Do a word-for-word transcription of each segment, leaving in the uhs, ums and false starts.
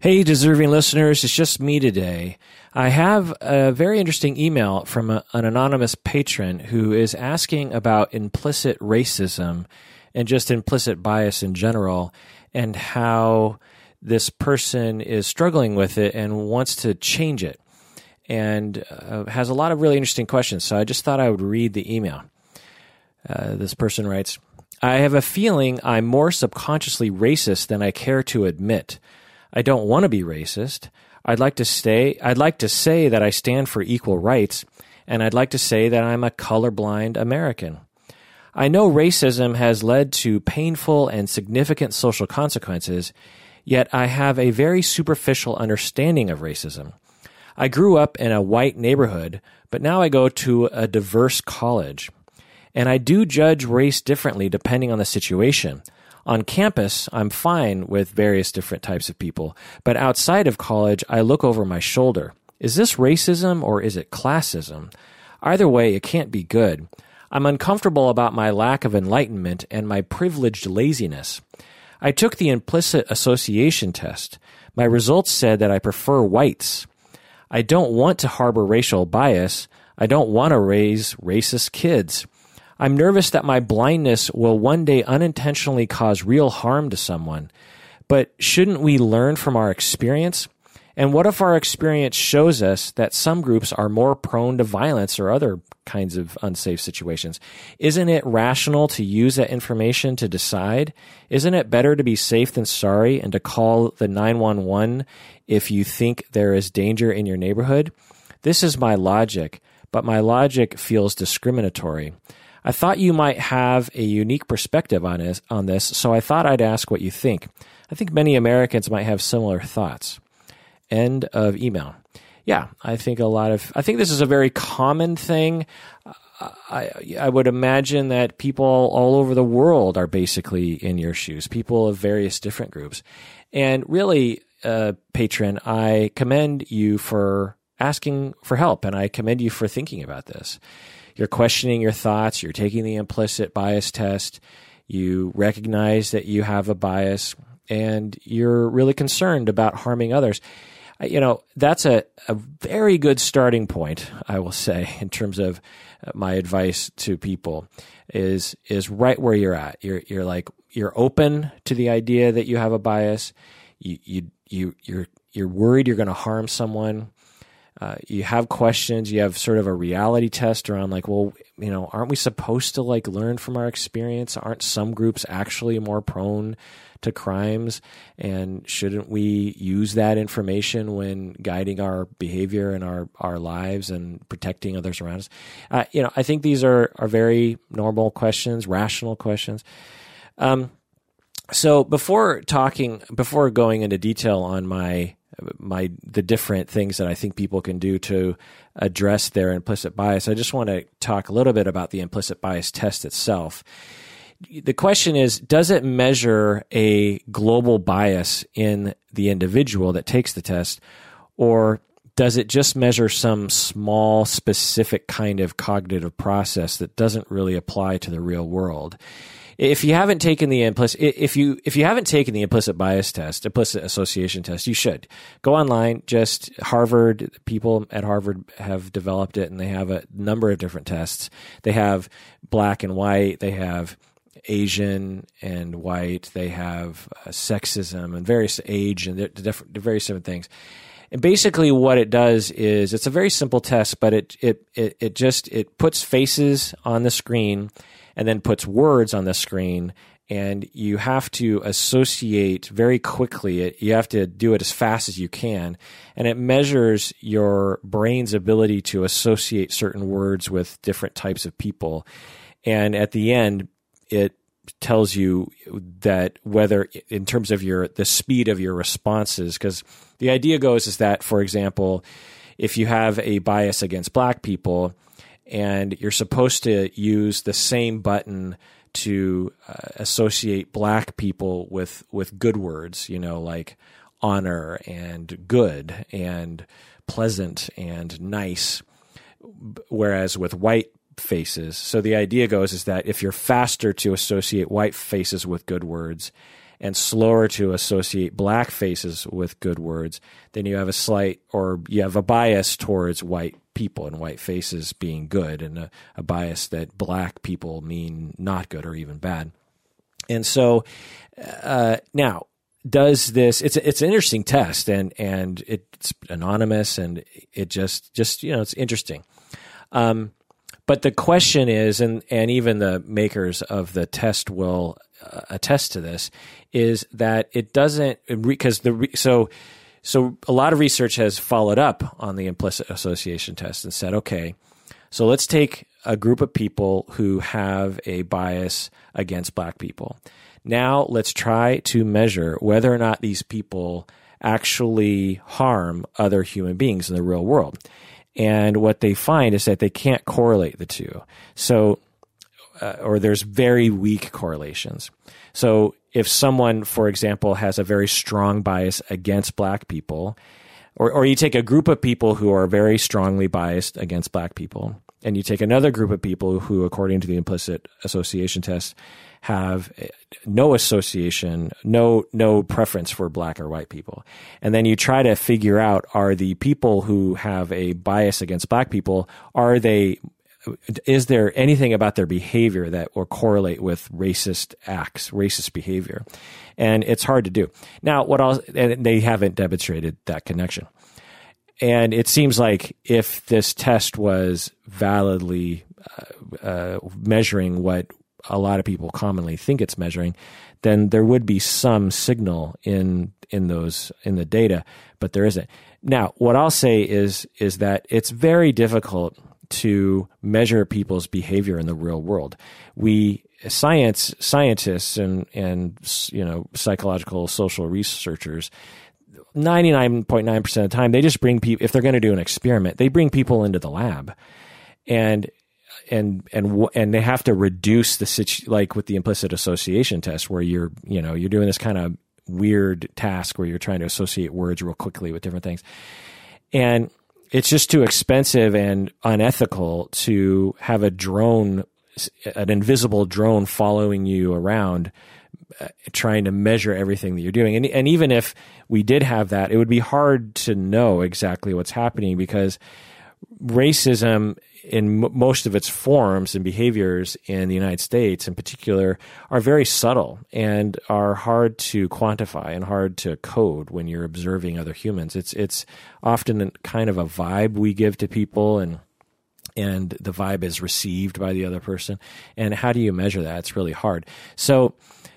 Hey, deserving listeners, it's just me today. I have a very interesting email from a, an anonymous patron who is asking about implicit racism and just implicit bias in general, and how this person is struggling with it and wants to change it, and uh, has a lot of really interesting questions. So I just thought I would read the email. Uh, this person writes, I have a feeling I'm more subconsciously racist than I care to admit. I don't want to be racist. I'd like to stay, I'd like to say that I stand for equal rights, and I'd like to say that I'm a colorblind American. I know racism has led to painful and significant social consequences, yet I have a very superficial understanding of racism. I grew up in a white neighborhood, but now I go to a diverse college. And I do judge race differently depending on the situation. On campus, I'm fine with various different types of people, but outside of college, I look over my shoulder. Is this racism or is it classism? Either way, it can't be good. I'm uncomfortable about my lack of enlightenment and my privileged laziness. I took the implicit association test. My results said that I prefer whites. I don't want to harbor racial bias. I don't want to raise racist kids. I'm nervous that my blindness will one day unintentionally cause real harm to someone. But shouldn't we learn from our experience? And what if our experience shows us that some groups are more prone to violence or other kinds of unsafe situations? Isn't it rational to use that information to decide? Isn't it better to be safe than sorry and to call the nine one one if you think there is danger in your neighborhood? This is my logic, but my logic feels discriminatory. I thought you might have a unique perspective on this, on this, so I thought I'd ask what you think. I think many Americans might have similar thoughts. End of email. Yeah, I think a lot of, I think this is a very common thing. I, I would imagine that people all over the world are basically in your shoes, people of various different groups. And really, uh, patron, I commend you for asking for help, and I commend you for thinking about this. You're questioning your thoughts. You're taking the implicit bias test. You recognize that you have a bias, and you're really concerned about harming others. You know, that's a, a very good starting point, I will say, in terms of my advice to people is is right where you're at. You're you're like you're open to the idea that you have a bias. You you you you're you're worried you're going to harm someone. Uh, you have questions, you have sort of a reality test around like, well, you know, aren't we supposed to like learn from our experience? Aren't some groups actually more prone to crimes? And shouldn't we use that information when guiding our behavior and our, our lives and protecting others around us? Uh, you know, I think these are, are very normal questions, rational questions. Um, so before talking, before going into detail on my my the different things that I think people can do to address their implicit bias, I just want to talk a little bit about the implicit bias test itself. The question is, does it measure a global bias in the individual that takes the test, or does it just measure some small, specific kind of cognitive process that doesn't really apply to the real world? If you haven't taken the implicit, if you if you haven't taken the implicit bias test, implicit association test, you should go online. Just Harvard, people at Harvard have developed it, and they have a number of different tests. They have black and white. They have Asian and white. They have uh, sexism and various age and the different various different things. And basically, what it does is it's a very simple test, but it it it, it just it puts faces on the screen and then puts words on the screen, and you have to associate very quickly. It, you have to do it as fast as you can, and it measures your brain's ability to associate certain words with different types of people. And at the end, it tells you that whether, in terms of your the speed of your responses, because the idea goes is that, for example, if you have a bias against black people, and you're supposed to use the same button to uh, associate black people with, with good words, you know, like honor and good and pleasant and nice, whereas with white faces. So the idea goes is that if you're faster to associate white faces with good words and slower to associate black faces with good words, then you have a slight, or you have a bias towards white people and white faces being good, and a, a bias that black people mean not good or even bad. And so uh, now, does this? It's it's an interesting test, and and it's anonymous, and it just just you know it's interesting. Um, but the question is, and and even the makers of the test will uh, attest to this, is that it doesn't, because the so so a lot of research has followed up on the implicit association test and said, okay, so let's take a group of people who have a bias against black people. Now let's try to measure whether or not these people actually harm other human beings in the real world. And what they find is that they can't correlate the two. So, uh, or there's very weak correlations. So if someone, for example, has a very strong bias against black people, or, or you take a group of people who are very strongly biased against black people, and you take another group of people who, according to the implicit association test, have no association, no no preference for black or white people. And then you try to figure out, are the people who have a bias against black people, are they, is there anything about their behavior that will correlate with racist acts, racist behavior? And it's hard to do. Now, what else, and they haven't demonstrated that connection. And it seems like if this test was validly uh, uh, measuring what a lot of people commonly think it's measuring, then there would be some signal in in those in the data, but there isn't. Now, what I'll say is is that it's very difficult to measure people's behavior in the real world. We science scientists and and you know psychological social researchers, ninety-nine point nine percent of the time, they just bring people, if they're going to do an experiment, they bring people into the lab, and and and and they have to reduce the situ- like with the implicit association test, where you're you know you're doing this kind of weird task where you're trying to associate words real quickly with different things, and it's just too expensive and unethical to have a drone, an invisible drone, following you around, uh, trying to measure everything that you're doing. And and even if we did have that, it would be hard to know exactly what's happening, because racism in m- most of its forms and behaviors in the United States in particular are very subtle and are hard to quantify and hard to code when you're observing other humans. It's it's often kind of a vibe we give to people, and and the vibe is received by the other person. And how do you measure that? It's really hard. So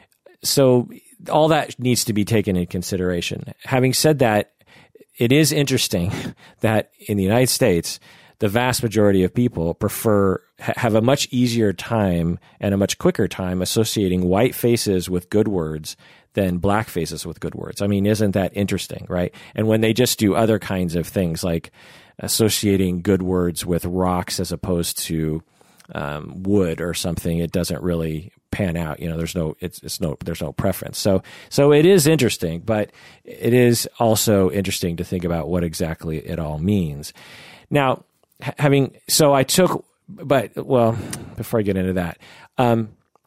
so all that needs to be taken into consideration. Having said that, it is interesting that in the United States, the vast majority of people prefer, have a much easier time and a much quicker time associating white faces with good words than black faces with good words. I mean, isn't that interesting, right? And when they just do other kinds of things like associating good words with rocks as opposed to um, wood or something, it doesn't really pan out. You know, there's no, it's, it's no, there's no preference. So, so it is interesting, but it is also interesting to think about what exactly it all means. Now, having, so I took, but well, before I get into that, um,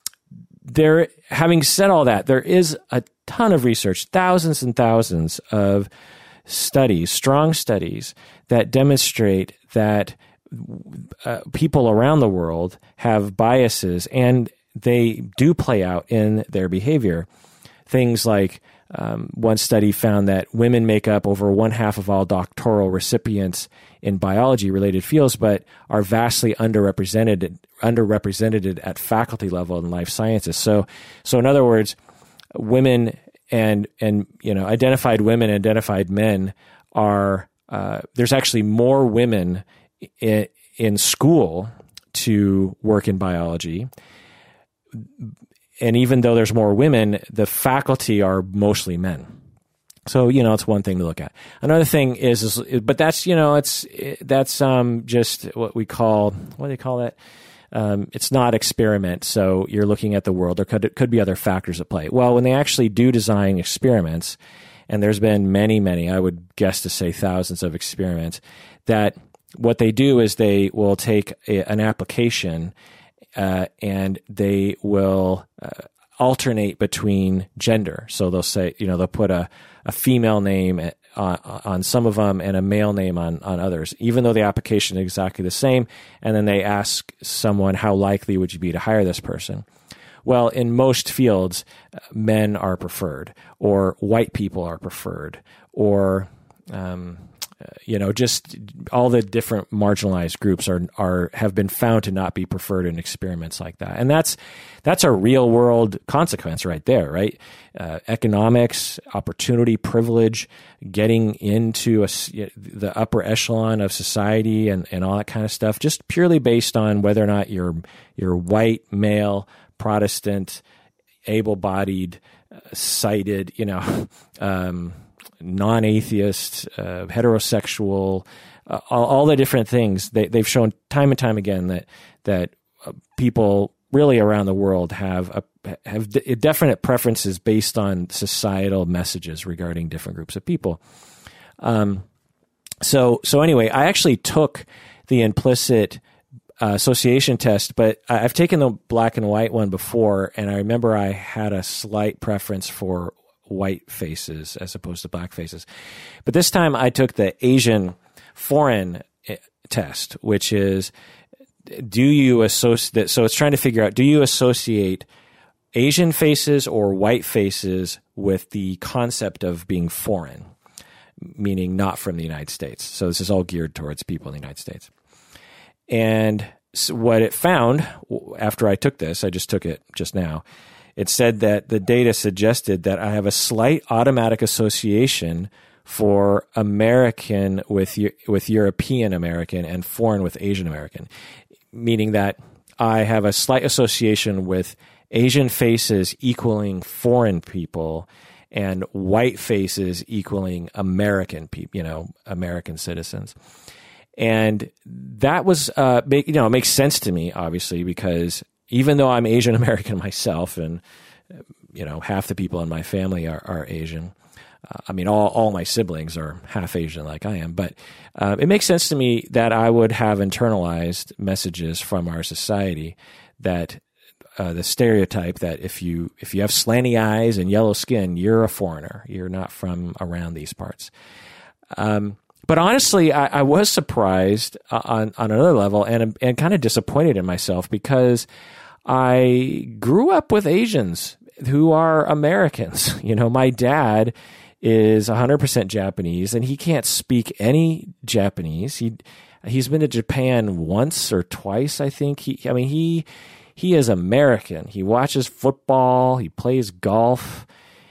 there, having said all that, there is a ton of research, thousands and thousands of studies, strong studies that demonstrate that uh, people around the world have biases, and they do play out in their behavior. Things like um, one study found that women make up over one half of all doctoral recipients in biology-related fields, but are vastly underrepresented underrepresented at faculty level in life sciences. So, so in other words, women and and you know identified women, identified men are uh, there's actually more women in, in school to work in biology. And even though there's more women, the faculty are mostly men. So, you know, it's one thing to look at. Another thing is, is but that's, you know, it's, that's um, just what we call, what do they call that? Um, it's not experiment. So you're looking at the world. There could, could be other factors at play. Well, when they actually do design experiments, and there's been many, many, I would guess to say thousands of experiments, that what they do is they will take a, an application Uh, and they will uh, alternate between gender. So they'll say, you know, they'll put a, a female name on, on some of them and a male name on, on others, even though the application is exactly the same. And then they ask someone, how likely would you be to hire this person? Well, in most fields, men are preferred, or white people are preferred, or, um, you know, just all the different marginalized groups are are have been found to not be preferred in experiments like that, and that's that's a real world consequence right there, right? Uh, economics, opportunity, privilege, getting into a, the upper echelon of society, and, and all that kind of stuff, just purely based on whether or not you're you're white, male, Protestant, able-bodied, uh, sighted, you know. Um, non-atheist, uh, heterosexual, uh, all, all the different things. They, they've shown time and time again that that uh, people really around the world have a, have d- definite preferences based on societal messages regarding different groups of people. Um, so so anyway, I actually took the implicit uh, association test, but I, I've taken the black and white one before, and I remember I had a slight preference for white faces as opposed to black faces. But this time I took the Asian foreign test, which is, do you associate, so it's trying to figure out, do you associate Asian faces or white faces with the concept of being foreign, meaning not from the United States. So this is all geared towards people in the United States. And so what it found after I took this, I just took it just now, it said that the data suggested that I have a slight automatic association for American with with European American and foreign with Asian American, meaning that I have a slight association with Asian faces equaling foreign people and white faces equaling American people, you know, American citizens. And that was, uh, you know, it makes sense to me, obviously, because even though I'm Asian American myself, and you know, half the people in my family are, are Asian. Uh, I mean, all all my siblings are half Asian, like I am. But uh, it makes sense to me that I would have internalized messages from our society that uh, the stereotype that if you if you have slanty eyes and yellow skin, you're a foreigner. You're not from around these parts. Um, But honestly, I, I was surprised on, on another level, and and kind of disappointed in myself, because I grew up with Asians who are Americans. You know, my dad is one hundred percent Japanese, and he can't speak any Japanese. He he's been to Japan once or twice, I think. He I mean he he is American. He watches football. He plays golf.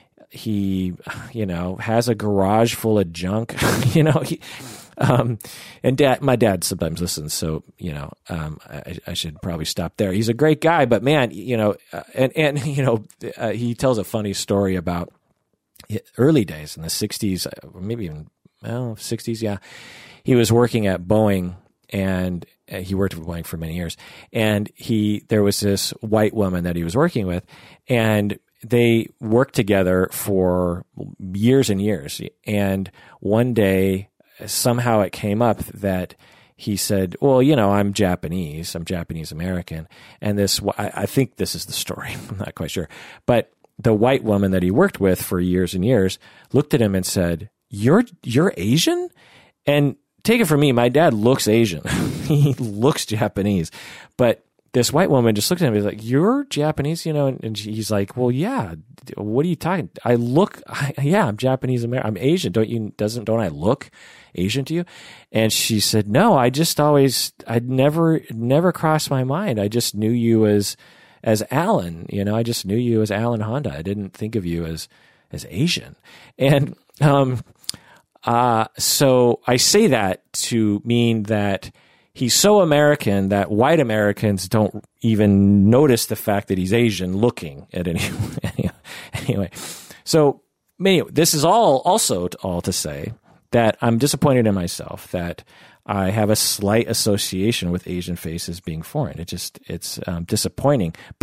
He, you know, has a garage full of junk, you know, he, um, and dad, my dad sometimes listens. So, you know, um, I, I should probably stop there. He's a great guy, but man, you know, uh, and, and, you know, uh, he tells a funny story about early days in the sixties, or maybe even, well, sixties. Yeah. He was working at Boeing, and he worked with Boeing for many years. And he, there was this white woman that he was working with, and they worked together for years and years. And one day, somehow it came up that he said, well, you know, I'm Japanese. I'm Japanese American. And this, I think this is the story. I'm not quite sure. But the white woman that he worked with for years and years looked at him and said, you're, you're Asian? And take it from me, my dad looks Asian. He looks Japanese. But this white woman just looked at him and was like, you're Japanese, you know? And, and he's like, well, yeah. What are you talking? I look, I, yeah, I'm Japanese American. I'm Asian. Don't you, doesn't, don't I look Asian to you? And she said, no, I just always, I'd never, never crossed my mind. I just knew you as, as Alan, you know, I just knew you as Alan Honda. I didn't think of you as, as Asian. And, um, uh, so I say that to mean that he's so American that white Americans don't even notice the fact that he's Asian looking at any anyway. So anyway, this is all also all to say that I'm disappointed in myself that I have a slight association with Asian faces being foreign. It just it's um, disappointing, but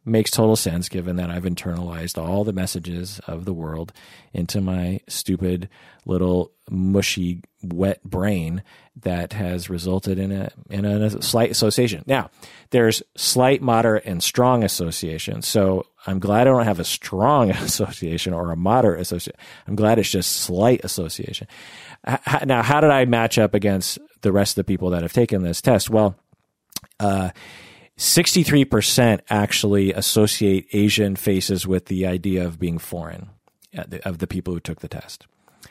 makes total sense given that I've internalized all the messages of the world into my stupid little mushy wet brain that has resulted in a in a slight association. Now, there's slight, moderate, and strong association. So I'm glad I don't have a strong association or a moderate association. I'm glad it's just slight association. Now, how did I match up against the rest of the people that have taken this test? Well, uh, sixty-three percent actually associate Asian faces with the idea of being foreign, of the people who took the test.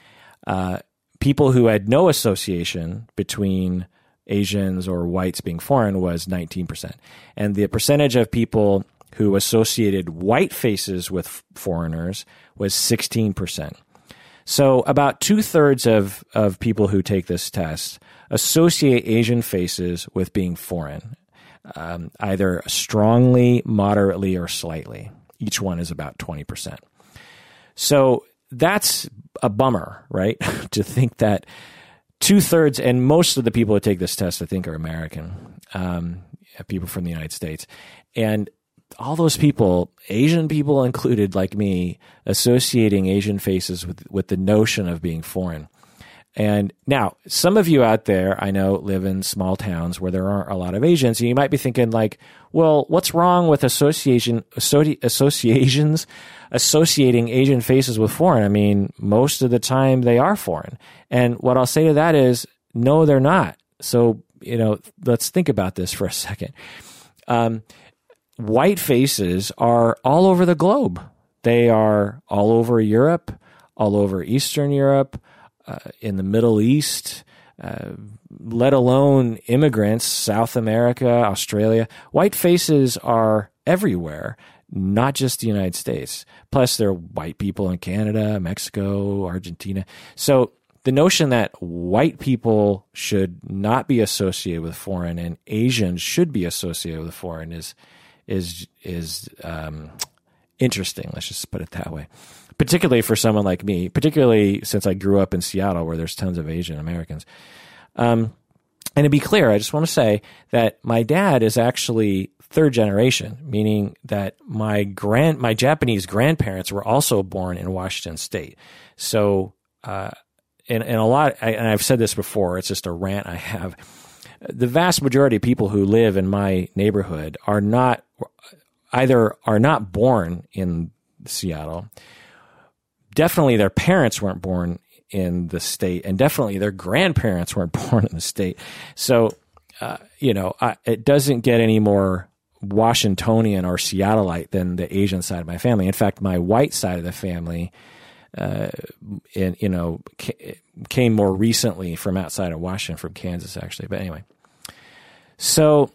Uh, people who had no association between Asians or whites being foreign was nineteen percent. And the percentage of people who associated white faces with foreigners was sixteen percent. So about two-thirds of, of people who take this test associate Asian faces with being foreign, um, either strongly, moderately, or slightly. Each one is about twenty percent. So that's a bummer, right? To think that two-thirds, and most of the people who take this test, I think, are American, um, people from the United States. And all those people, Asian people included, like me, associating Asian faces with, with the notion of being foreign. And now, some of you out there, I know, live in small towns where there aren't a lot of Asians, and you might be thinking like, well, what's wrong with association, associ, associations, associating Asian faces with foreign? I mean, most of the time they are foreign. And what I'll say to that is, no, they're not. So, you know, let's think about this for a second. Um, white faces are all over the globe. They are all over Europe, all over Eastern Europe, Uh, in the Middle East, uh, let alone immigrants, South America, Australia. White faces are everywhere, not just the United States. Plus, there are white people in Canada, Mexico, Argentina. So the notion that white people should not be associated with foreign and Asians should be associated with foreign is is is um, interesting. Let's just put it that way. Particularly for someone like me, particularly since I grew up in Seattle where there's tons of Asian Americans. Um, and to be clear, I just want to say that my dad is actually third generation, meaning that my grand, my Japanese grandparents were also born in Washington State. So, uh, and, and a lot, I, and I've said this before, it's just a rant I have. The vast majority of people who live in my neighborhood are not, either are not born in Seattle. Definitely their parents weren't born in the state, and definitely their grandparents weren't born in the state. So, uh, you know, I, it doesn't get any more Washingtonian or Seattleite than the Asian side of my family. In fact, my white side of the family, uh, in, you know, ca- came more recently from outside of Washington, from Kansas, actually. But anyway, so...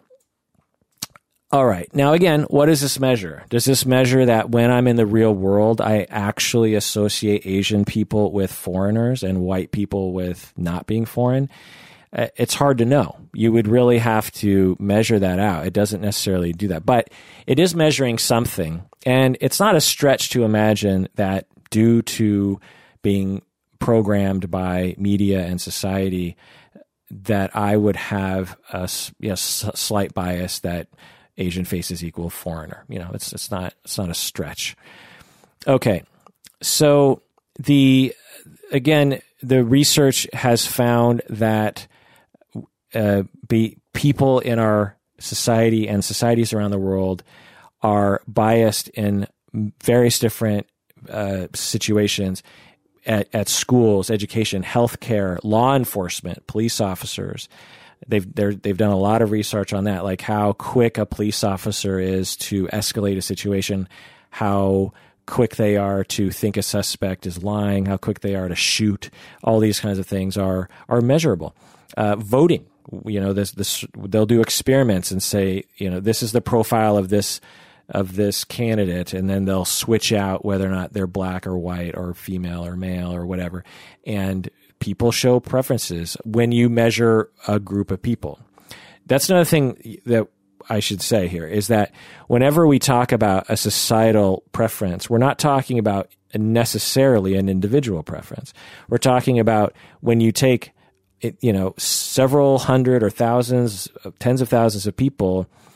All right. Now, again, what does this measure? Does this measure that when I'm in the real world, I actually associate Asian people with foreigners and white people with not being foreign? Uh, it's hard to know. You would really have to measure that out. It doesn't necessarily do that, but it is measuring something. And it's not a stretch to imagine that due to being programmed by media and society, that I would have a yes, slight bias that Asian faces equal foreigner. You know, it's it's not it's not a stretch. Okay, so the again, the research has found that uh, be people in our society and societies around the world are biased in various different uh, situations at, at schools, education, healthcare, law enforcement, police officers. They've they've done a lot of research on that, like how quick a police officer is to escalate a situation, how quick they are to think a suspect is lying, how quick they are to shoot. All these kinds of things are are measurable. Uh, voting, you know, this this they'll do experiments and say, you know, this is the profile of this of this candidate, and then they'll switch out whether or not they're black or white or female or male or whatever, and people show preferences when you measure a group of people. That's another thing that I should say here is that whenever we talk about a societal preference, we're not talking about necessarily an individual preference. We're talking about when you take, you know, several hundred or thousands, tens of thousands of people,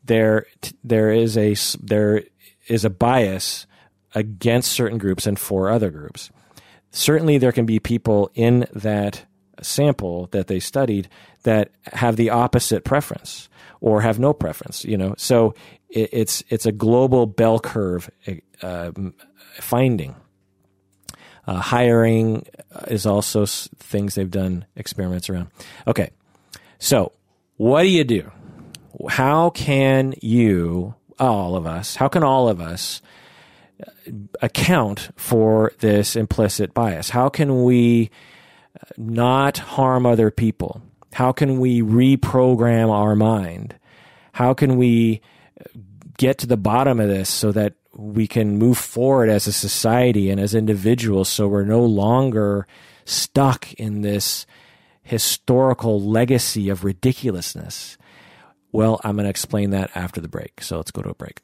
there there is a there is a bias against certain groups and for other groups. Certainly, there can be people in that sample that they studied that have the opposite preference or have no preference. You know, so it, it's it's a global bell curve uh, finding. Uh, hiring is also s- things they've done experiments around. Okay, so what do you do? How can you, all of us, how can all of us account for this implicit bias? How can we not harm other people? How can we reprogram our mind? How can we get to the bottom of this so that we can move forward as a society and as individuals, so we're no longer stuck in this historical legacy of ridiculousness? Well, I'm going to explain that after the break. So let's go to a break.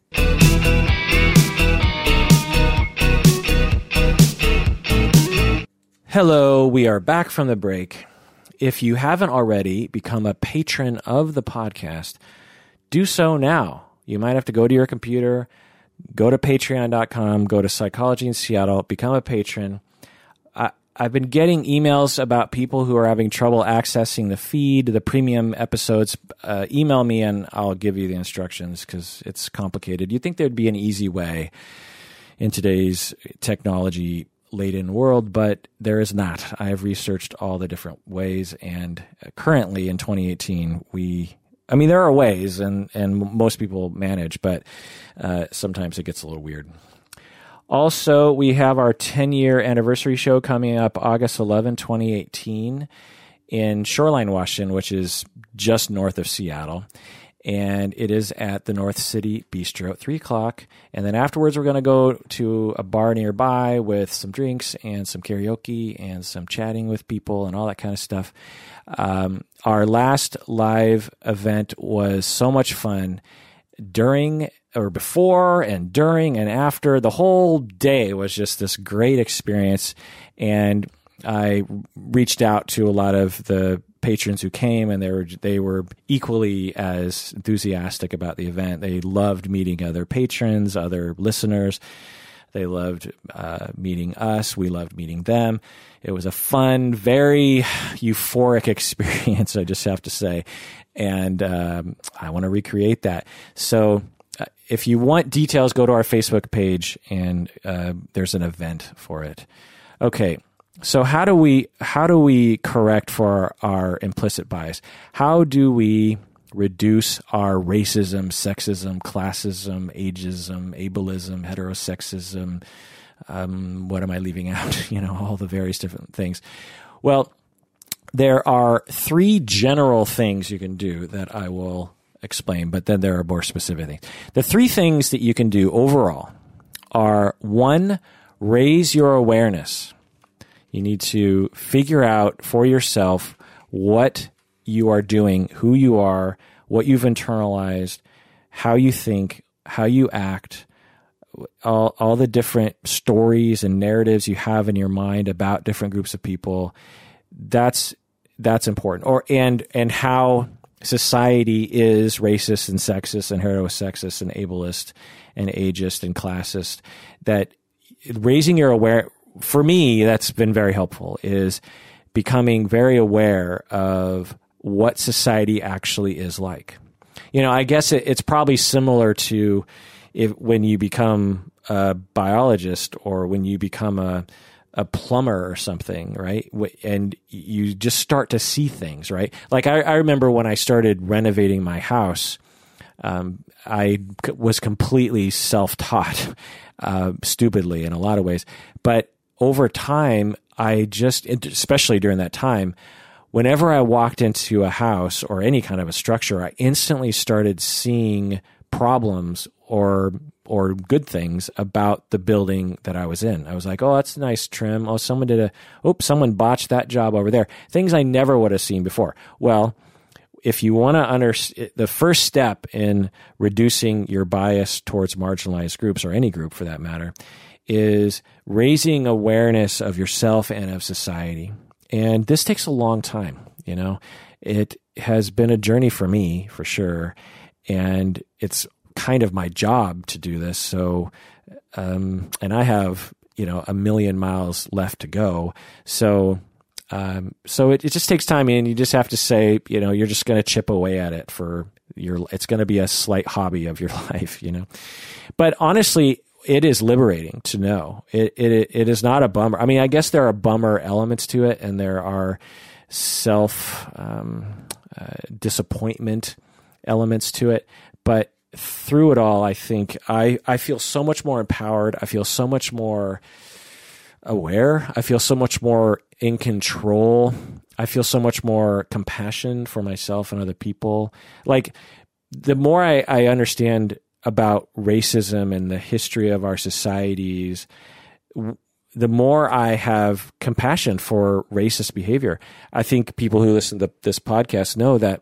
Hello, we are back from the break. If you haven't already become a patron of the podcast, do so now. You might have to go to your computer, go to patreon dot com, go to Psychology in Seattle, become a patron. I, I've been getting emails about people who are having trouble accessing the feed, the premium episodes. Uh, email me and I'll give you the instructions because it's complicated. You'd think there'd be an easy way in today's technology-laden world, but there is not. I have researched all the different ways, and currently in twenty eighteen, we... I mean, there are ways, and, and most people manage, but uh, sometimes it gets a little weird. Also, we have our ten-year anniversary show coming up August eleventh, twenty eighteen in Shoreline, Washington, which is just north of Seattle. And it is at the North City Bistro at three o'clock. And then afterwards, we're going to go to a bar nearby with some drinks and some karaoke and some chatting with people and all that kind of stuff. Um, our last live event was so much fun. During or before and during and after, the whole day was just this great experience. And I reached out to a lot of the patrons who came, and they were they were equally as enthusiastic about the event. They loved meeting other patrons, other listeners. They loved uh, meeting us. We loved meeting them. It was a fun, very euphoric experience, I just have to say. And um, I want to recreate that. So uh, if you want details, go to our Facebook page, and uh, there's an event for it. Okay. So how do we how do we correct for our, our implicit bias? How do we reduce our racism, sexism, classism, ageism, ableism, heterosexism? Um, what am I leaving out? You know, all the various different things. Well, there are three general things you can do that I will explain, but then there are more specific things. The three things that you can do overall are, one, raise your awareness. You need to figure out for yourself what you are doing, who you are, what you've internalized, how you think, how you act, all, all the different stories and narratives you have in your mind about different groups of people. That's that's important. Or and and how society is racist and sexist and heterosexist and ableist and ageist and classist. That raising your aware. For me, that's been very helpful, is becoming very aware of what society actually is like. You know, I guess it, it's probably similar to if when you become a biologist or when you become a a plumber or something, right? And you just start to see things, right? Like I, I remember when I started renovating my house, um, I was completely self-taught, uh, stupidly in a lot of ways, but over time, I just, especially during that time, whenever I walked into a house or any kind of a structure, I instantly started seeing problems or or good things about the building that I was in. I was like, oh, that's a nice trim. Oh, someone did a, oops, someone botched that job over there. Things I never would have seen before. Well, if you want to under the first step in reducing your bias towards marginalized groups, or any group for that matter, is raising awareness of yourself and of society. And this takes a long time, you know. It has been a journey for me, for sure. and it's kind of my job to do this. So, um, and I have, you know, a million miles left to go. So, um, so it, it just takes time, and you just have to say, you know, you're just going to chip away at it for your, it's going to be a slight hobby of your life, you know. But honestly, it is liberating to know. It, it, it is not a bummer. I mean, I guess there are bummer elements to it, and there are self, um, uh, disappointment elements to it. But through it all, I think I, I feel so much more empowered. I feel so much more aware. I feel so much more in control. I feel so much more compassion for myself and other people. Like, the more I, I understand about racism and the history of our societies, the more I have compassion for racist behavior. I think people who listen to this podcast know that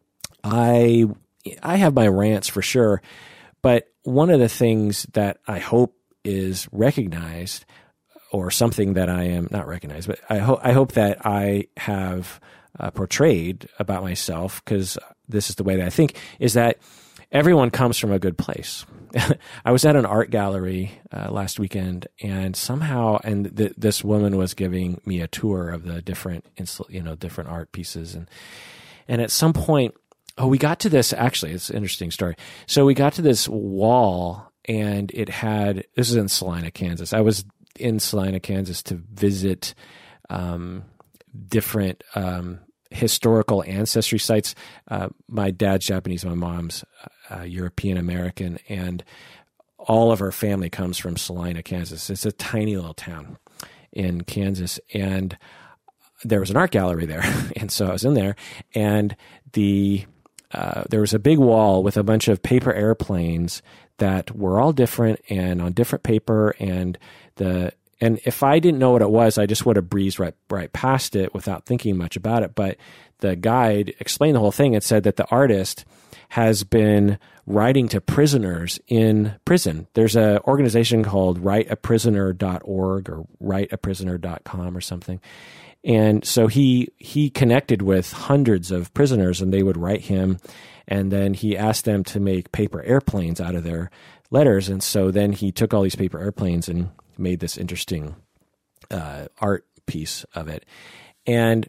I I have my rants for sure, but one of the things that I hope is recognized, or something that I am not recognized, but I hope I hope that I have uh, portrayed about myself, because this is the way that I think, is that everyone comes from a good place. I was at an art gallery uh, last weekend, and somehow, and th- this woman was giving me a tour of the different, you know, different art pieces, and and at some point, oh, we got to this. Actually, it's an interesting story. So we got to this wall, and it had. This is in Salina, Kansas. I was in Salina, Kansas, to visit um, different um, historical ancestry sites. Uh, my dad's Japanese, my mom's uh, European American, and all of our family comes from Salina, Kansas. It's a tiny little town in Kansas, and there was an art gallery there, and so I was in there, and the uh, there was a big wall with a bunch of paper airplanes that were all different and on different paper, and the And if I didn't know what it was, I just would have breezed right right past it without thinking much about it. But the guide explained the whole thing and said that the artist has been writing to prisoners in prison. There's an organization called write a prisoner dot org or write a prisoner dot com or something. And so he he connected with hundreds of prisoners, and they would write him, and then he asked them to make paper airplanes out of their letters. And so then he took all these paper airplanes and made this interesting uh, art piece of it. And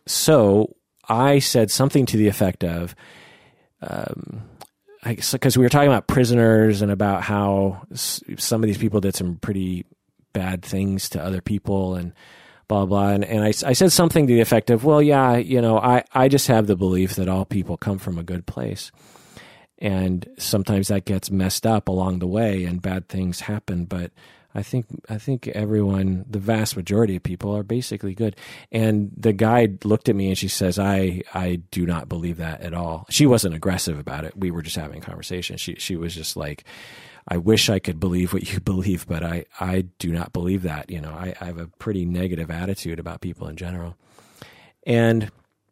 so I said something to the effect of, um, because we were talking about prisoners and about how some of these people did some pretty bad things to other people and blah, blah. And, and I, I said something to the effect of, well, yeah, you know, I, I just have the belief that all people come from a good place. And sometimes that gets messed up along the way and bad things happen. But I think I think everyone, the vast majority of people, are basically good. And the guide looked at me and she says, I I do not believe that at all. She wasn't aggressive about it. We were just having a conversation. She she was just like, I wish I could believe what you believe, but I, I do not believe that. You know, I, I have a pretty negative attitude about people in general. And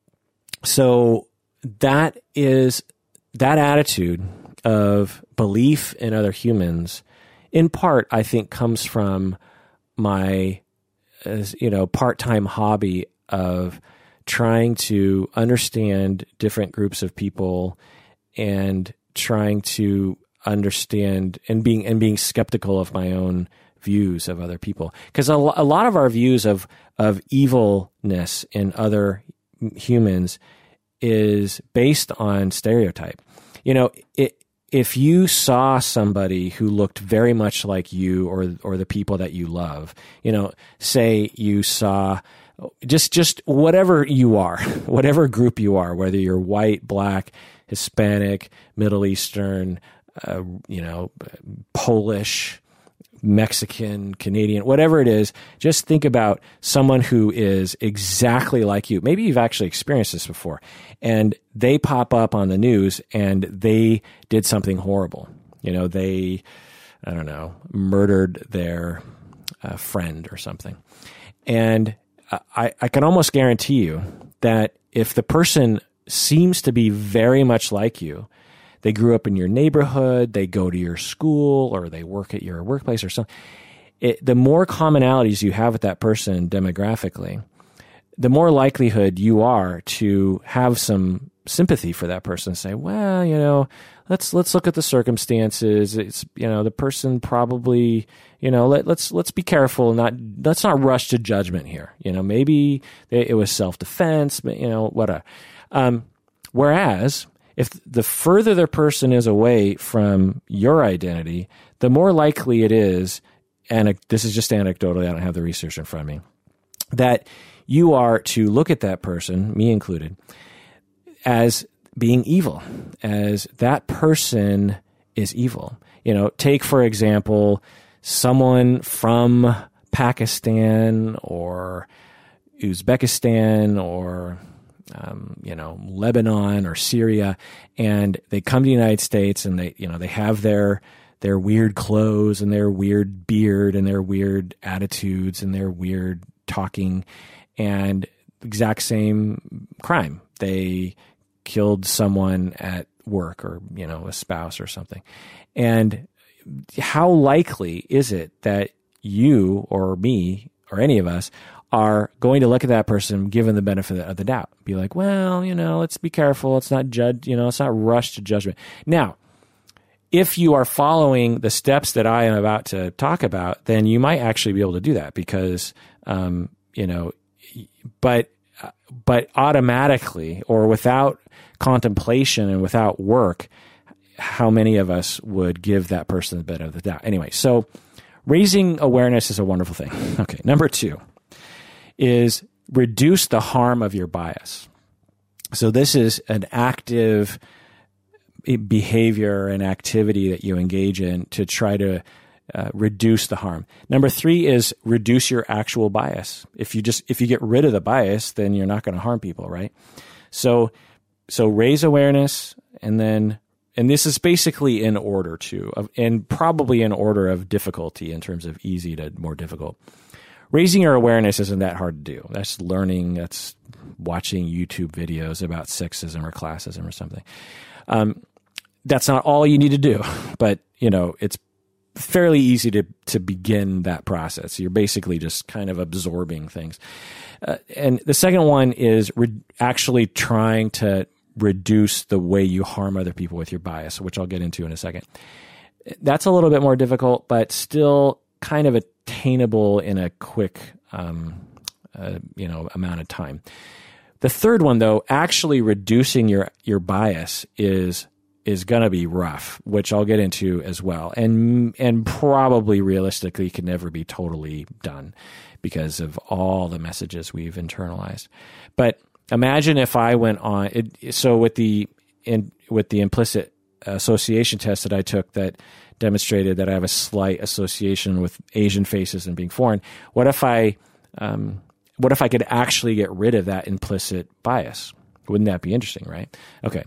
so that is that attitude of belief in other humans, in part, I think, comes from my, as, you know, part-time hobby of trying to understand different groups of people and trying to understand and being and being skeptical of my own views of other people. Because a, a lot of our views of of evilness in other humans is based on stereotype. You know, it. If you saw somebody who looked very much like you or or the people that you love, you know, say you saw just just whatever you are, whatever group you are, whether you're white, black, Hispanic, Middle Eastern, uh, you know, Polish, Mexican, Canadian, whatever it is, just think about someone who is exactly like you. Maybe you've actually experienced this before, and they pop up on the news and they did something horrible. You know, they, I don't know, murdered their uh, friend or something. And I, I can almost guarantee you that if the person seems to be very much like you, they grew up in your neighborhood, they go to your school, or they work at your workplace or something, it, the more commonalities you have with that person demographically, the more likelihood you are to have some sympathy for that person and say, well, you know, let's let's look at the circumstances. It's, you know, the person probably, you know, let, let's let's be careful, not let's not rush to judgment here. You know, maybe they, it was self-defense, but, you know, whatever. Um, whereas if the further the person is away from your identity, the more likely it is, and this is just anecdotally, I don't have the research in front of me, that you are to look at that person, me included, as being evil, as that person is evil. You know, take, for example, someone from Pakistan or Uzbekistan or, um, you know, Lebanon or Syria, and they come to the United States and they, you know, they have their their weird clothes and their weird beard and their weird attitudes and their weird talking, and exact same crime. They killed someone at work, or, you know, a spouse or something. And how likely is it that you or me or any of us are going to look at that person, given the benefit of the doubt, be like, well, you know, let's be careful. Let's not judge, you know, let's not rush to judgment. Now, if you are following the steps that I am about to talk about, then you might actually be able to do that because, um, you know, but, but automatically or without contemplation and without work, how many of us would give that person the benefit of the doubt? Anyway, so raising awareness is a wonderful thing. Okay, number two is reduce the harm of your bias. So this is an active behavior and activity that you engage in to try to uh, reduce the harm. Number three is reduce your actual bias. If you just if you get rid of the bias, then you're not going to harm people, right? So so raise awareness, and then and this is basically in order too, of, and probably in order of difficulty in terms of easy to more difficult. Raising your awareness isn't that hard to do. That's learning. That's watching YouTube videos about sexism or classism or something. Um, that's not all you need to do, but, you know, it's fairly easy to to begin that process. You're basically just kind of absorbing things. Uh, and the second one is re- actually trying to reduce the way you harm other people with your bias, which I'll get into in a second. That's a little bit more difficult, but still kind of attainable in a quick, um, uh, you know, amount of time. The third one, though, actually reducing your your bias is is going to be rough, which I'll get into as well, and and probably realistically can never be totally done because of all the messages we've internalized. But imagine if I went on it, so with the in, with the implicit association test that I took that demonstrated that I have a slight association with Asian faces and being foreign. What if I um, what if I could actually get rid of that implicit bias? Wouldn't that be interesting, right? Okay.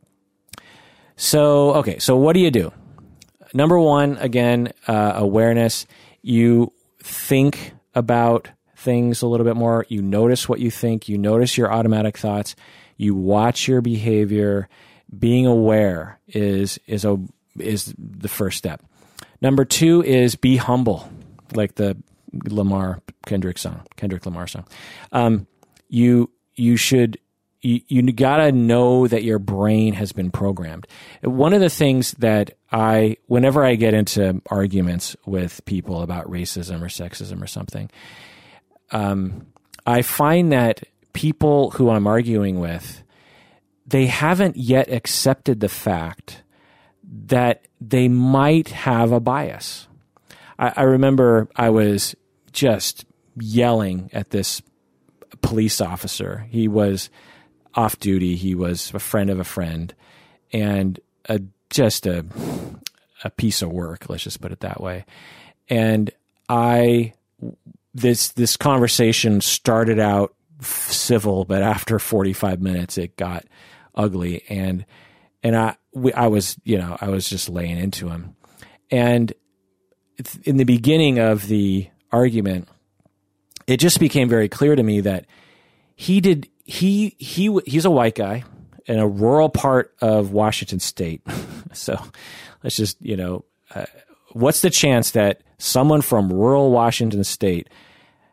So, okay, so what do you do? Number one, again, uh, awareness. You think about things a little bit more. You notice what you think. You notice your automatic thoughts. You watch your behavior. Being aware is is a is the first step. Number two is be humble, like the Lamar Kendrick song, Kendrick Lamar song. Um, you you should. You, you gotta know that your brain has been programmed. One of the things that I, whenever I get into arguments with people about racism or sexism or something, um, I find that people who I'm arguing with, they haven't yet accepted the fact that they might have a bias. I, I remember I was just yelling at this police officer. He was off duty. He was a friend of a friend, and a, just a a piece of work. Let's just put it that way. And I this this conversation started out civil, but after forty-five minutes, it got ugly, and and I we, I was you know I was just laying into him, and in the beginning of the argument, it just became very clear to me that he did. He he he's a white guy in a rural part of Washington State. So let's just, you know, uh, what's the chance that someone from rural Washington State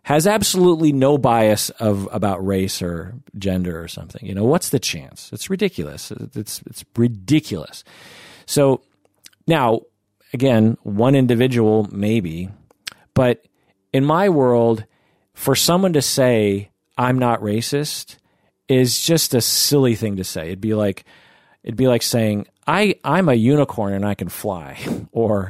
has absolutely no bias of about race or gender or something. You know, what's the chance? It's ridiculous. It's it's ridiculous. So now, again, one individual maybe, but in my world, for someone to say I'm not racist is just a silly thing to say. It'd be like it'd be like saying I I'm a unicorn and I can fly, or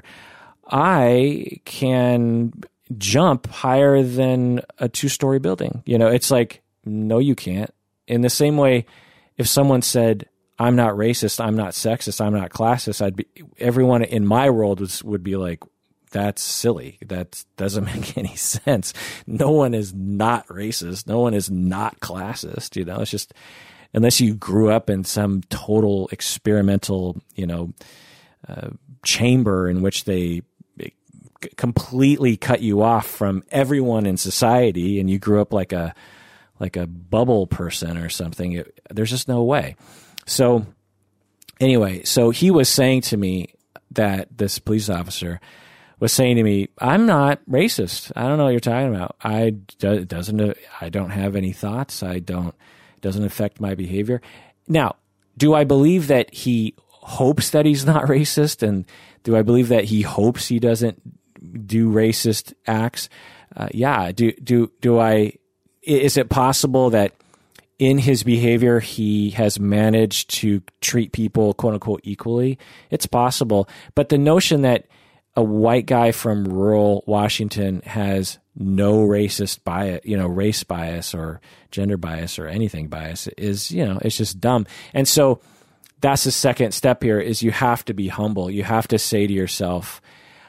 I can jump higher than a two-story building. You know, it's like, no, you can't. In the same way, if someone said, I'm not racist, I'm not sexist, I'm not classist, I'd be, everyone in my world was, would be like, that's silly. That doesn't make any sense. No one is not racist. No one is not classist. You know, it's just, unless you grew up in some total experimental, you know, uh, chamber in which they completely cut you off from everyone in society, and you grew up like a like a bubble person or something. It, there's just no way. So anyway, so he was saying to me that this police officer was saying to me, "I'm not racist. I don't know what you're talking about. I it doesn't. I don't have any thoughts. I don't. It doesn't affect my behavior." Now, do I believe that he hopes that he's not racist, and do I believe that he hopes he doesn't do racist acts? Uh, yeah. Do, do, do I, is it possible that in his behavior, he has managed to treat people quote unquote equally? It's possible. But the notion that a white guy from rural Washington has no racist bias, you know, race bias or gender bias or anything bias is, you know, it's just dumb. And so that's the second step here, is you have to be humble. You have to say to yourself,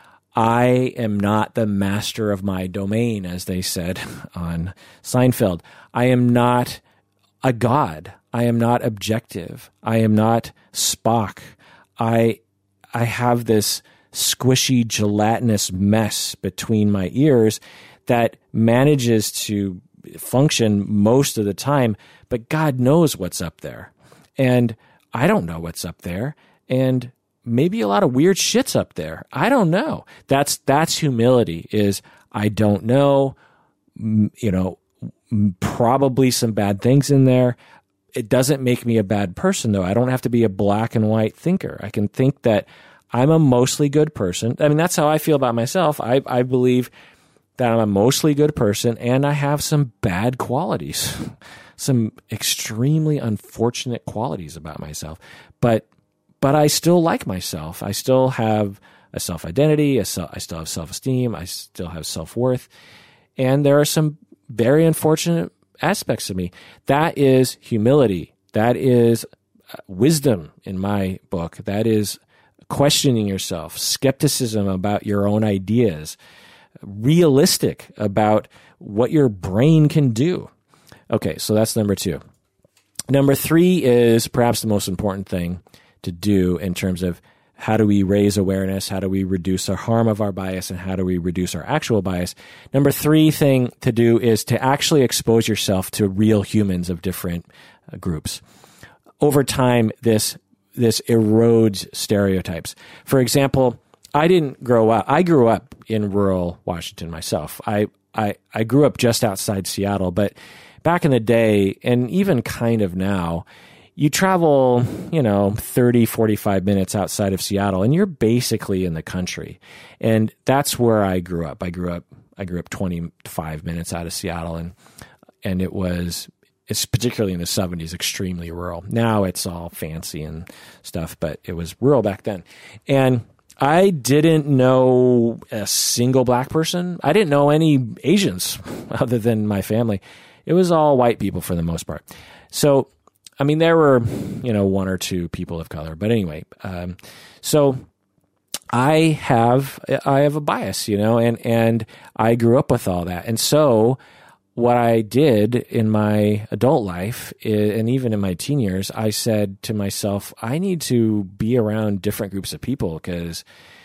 I am not the master of my domain, as they said on Seinfeld. I am not a god. I am not objective. I am not Spock. I I have this squishy, gelatinous mess between my ears that manages to function most of the time, but God knows what's up there. And I don't know what's up there. And maybe a lot of weird shit's up there. I don't know. That's that's humility, is I don't know, you know, probably some bad things in there. It doesn't make me a bad person, though. I don't have to be a black and white thinker. I can think that I'm a mostly good person. I mean, that's how I feel about myself. I, I believe that I'm a mostly good person, and I have some bad qualities, some extremely unfortunate qualities about myself. But But I still like myself. I still have a self-identity. A self, I still have self-esteem. I still have self-worth. And there are some very unfortunate aspects of me. That is humility. That is wisdom in my book. That is questioning yourself, skepticism about your own ideas, realistic about what your brain can do. Okay, so that's number two. Number three is perhaps the most important thing to do in terms of how do we raise awareness, how do we reduce our harm of our bias, and how do we reduce our actual bias. Number three thing to do is to actually expose yourself to real humans of different uh, groups. Over time, this this erodes stereotypes. For example, I didn't grow up, I grew up in rural Washington myself. I, I, I grew up just outside Seattle, but back in the day, and even kind of now, you travel, you know, thirty, forty-five minutes outside of Seattle, and you're basically in the country. And that's where I grew up. I grew up, I grew up twenty-five minutes out of Seattle, and and it was, it's particularly in the seventies, extremely rural. Now it's all fancy and stuff, but it was rural back then. And I didn't know a single black person. I didn't know any Asians other than my family. It was all white people for the most part. So, I mean, there were, you know, one or two people of color, but anyway, um, so I have, I have a bias, you know, and, and I grew up with all that. And so what I did in my adult life, and even in my teen years, I said to myself, I need to be around different groups of people because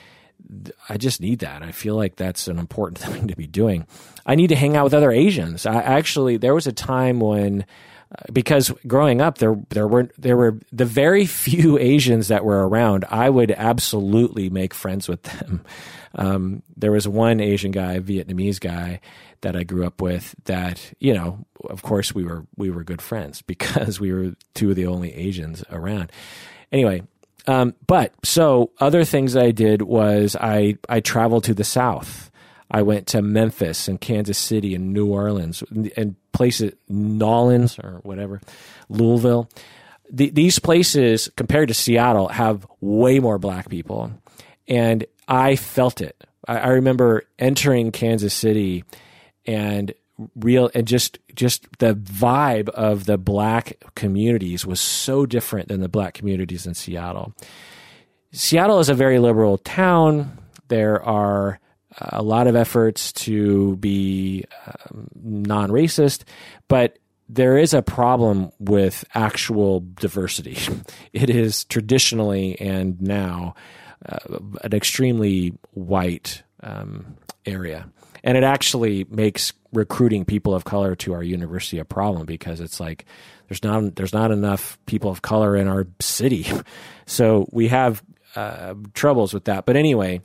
I just need that. I feel like that's an important thing to be doing. I need to hang out with other Asians. I actually, there was a time when because growing up, there there were there were the very few Asians that were around. I would absolutely make friends with them. Um, there was one Asian guy, Vietnamese guy, that I grew up with. That, you know, of course, we were we were good friends because we were two of the only Asians around. Anyway, um, but so other things I did was I I traveled to the South. I went to Memphis and Kansas City and New Orleans and places, Nolens or whatever, Louisville. The, these places, compared to Seattle, have way more black people. And I felt it. I, I remember entering Kansas City and real and just just the vibe of the black communities was so different than the black communities in Seattle. Seattle is a very liberal town. There are a lot of efforts to be um, non-racist, but there is a problem with actual diversity. It is traditionally and now uh, an extremely white um, area. And it actually makes recruiting people of color to our university a problem because it's like there's not there's not enough people of color in our city. So we have uh, troubles with that. But anyway,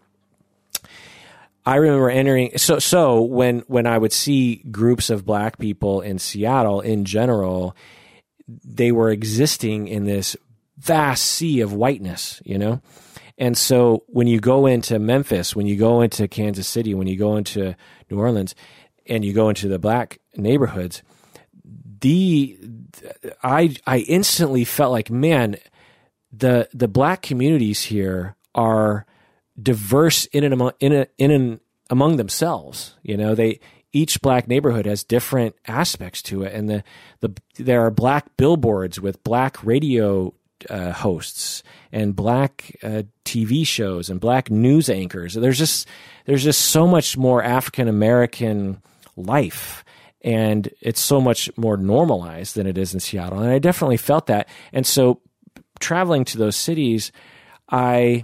I remember entering, so so when when I would see groups of black people in Seattle in general, they were existing in this vast sea of whiteness, you know? And so when you go into Memphis, when you go into Kansas City, when you go into New Orleans, and you go into the black neighborhoods, the I I instantly felt like, man, the the black communities here are diverse in and among in a, in and among themselves. You know, they each black neighborhood has different aspects to it, and the the there are black billboards with black radio uh, hosts and black uh, T V shows and black news anchors. There's just there's just so much more African American life, and it's so much more normalized than it is in Seattle. And I definitely felt that. And so traveling to those cities, I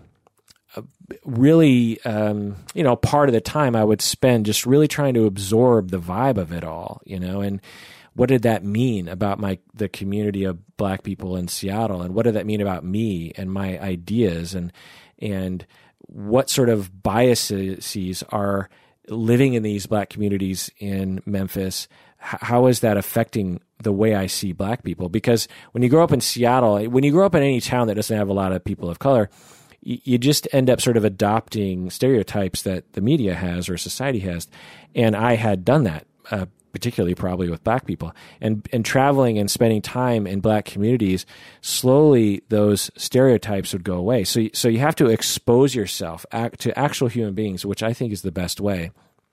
really, um, you know, part of the time I would spend just really trying to absorb the vibe of it all, you know, and what did that mean about my the community of black people in Seattle, and what did that mean about me and my ideas, and and what sort of biases are living in these black communities in Memphis? How is that affecting the way I see black people? Because when you grow up in Seattle, when you grow up in any town that doesn't have a lot of people of color, you just end up sort of adopting stereotypes that the media has or society has. And I had done that, uh, particularly probably with black people. And, and traveling and spending time in black communities, slowly those stereotypes would go away. So, so you have to expose yourself act, to actual human beings, which I think is the best way.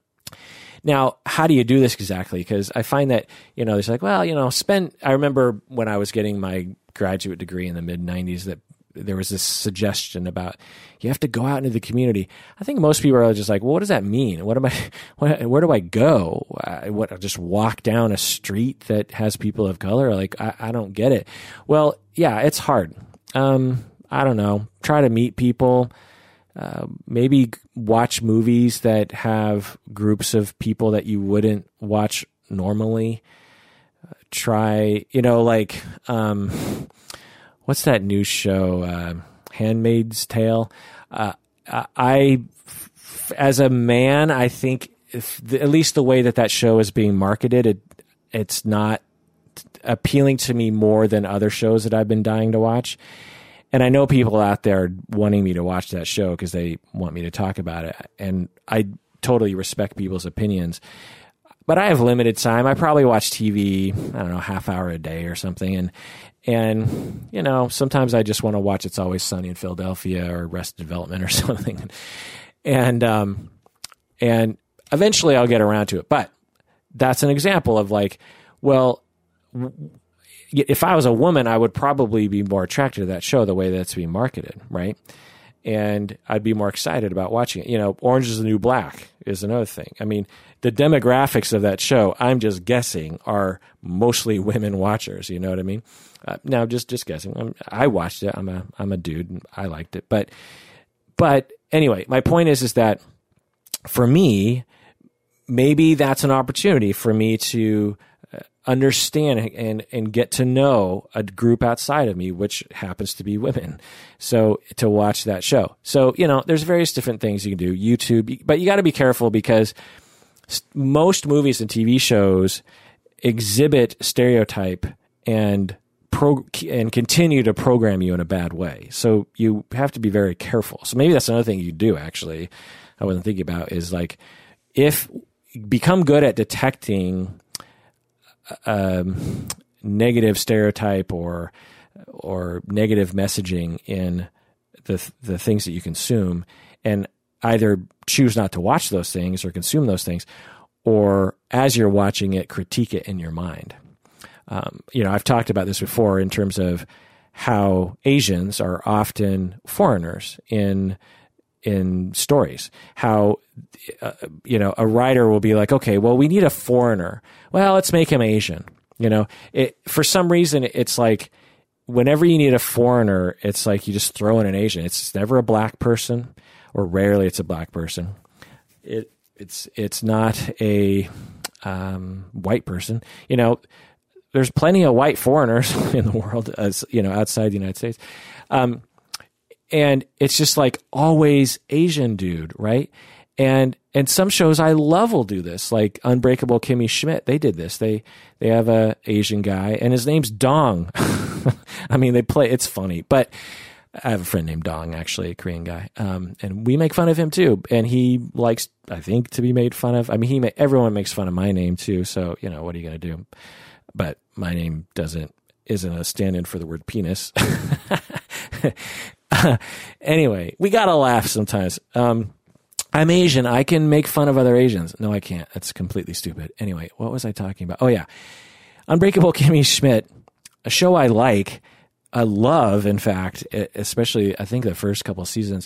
Now, how do you do this exactly? Because I find that, you know, there's like, well, you know, spend, I remember when I was getting my graduate degree in the mid nineties that there was this suggestion about you have to go out into the community. I think most people are just like, well, what does that mean? What am I, what, where do I go? I, what, just walk down a street that has people of color? Like, I, I don't get it. Well, yeah, it's hard. Um, I don't know. Try to meet people. Uh, maybe watch movies that have groups of people that you wouldn't watch normally. Uh, try, you know, like, um, what's that new show, uh, Handmaid's Tale? Uh, I, as a man, I think if the, at least the way that that show is being marketed, it it's not appealing to me more than other shows that I've been dying to watch. And I know people out there wanting me to watch that show because they want me to talk about it. And I totally respect people's opinions. But I have limited time. I probably watch T V, I don't know, half hour a day or something. And, and you know, sometimes I just want to watch It's Always Sunny in Philadelphia or Arrested Development or something. And, um, and eventually I'll get around to it. But that's an example of like, well, if I was a woman, I would probably be more attracted to that show the way that's being marketed, right? And I'd be more excited about watching it. You know, Orange is the New Black is another thing. I mean, the demographics of that show, I'm just guessing, are mostly women watchers. You know what I mean? Uh, now, just just guessing. I'm, I watched it. I'm a I'm a dude. And I liked it. But but anyway, my point is is that for me, maybe that's an opportunity for me to understand and and get to know a group outside of me, which happens to be women. So to watch that show. So, you know, there's various different things you can do. YouTube, but you got to be careful because most movies and T V shows exhibit stereotype and pro and continue to program you in a bad way. So you have to be very careful. So maybe that's another thing you do, actually, I wasn't thinking about, is like, if become good at detecting um, negative stereotype or or negative messaging in the the things that you consume, and either choose not to watch those things or consume those things, or as you're watching it, critique it in your mind. Um, you know, I've talked about this before in terms of how Asians are often foreigners in in stories. How, uh, you know, a writer will be like, okay, well, we need a foreigner. Well, let's make him Asian. You know, it, for some reason, it's like whenever you need a foreigner, it's like you just throw in an Asian. It's never a black person, or rarely it's a black person. It it's it's not a um, white person. You know, there's plenty of white foreigners in the world, as you know, outside the United States. Um, and it's just like always Asian dude, right? And and some shows I love will do this, like Unbreakable Kimmy Schmidt. They did this. They they have a Asian guy, and his name's Dong. I mean, they play. It's funny, but I have a friend named Dong, actually, a Korean guy, um, and we make fun of him too. And he likes, I think, to be made fun of. I mean, he everyone makes fun of my name too. So you know, what are you going to do? But my name doesn't isn't a stand-in for the word penis. uh, anyway, we gotta laugh sometimes. Um, I'm Asian. I can make fun of other Asians. No, I can't. That's completely stupid. Anyway, what was I talking about? Oh yeah, Unbreakable Kimmy Schmidt, a show I like, I love. In fact, especially I think the first couple of seasons,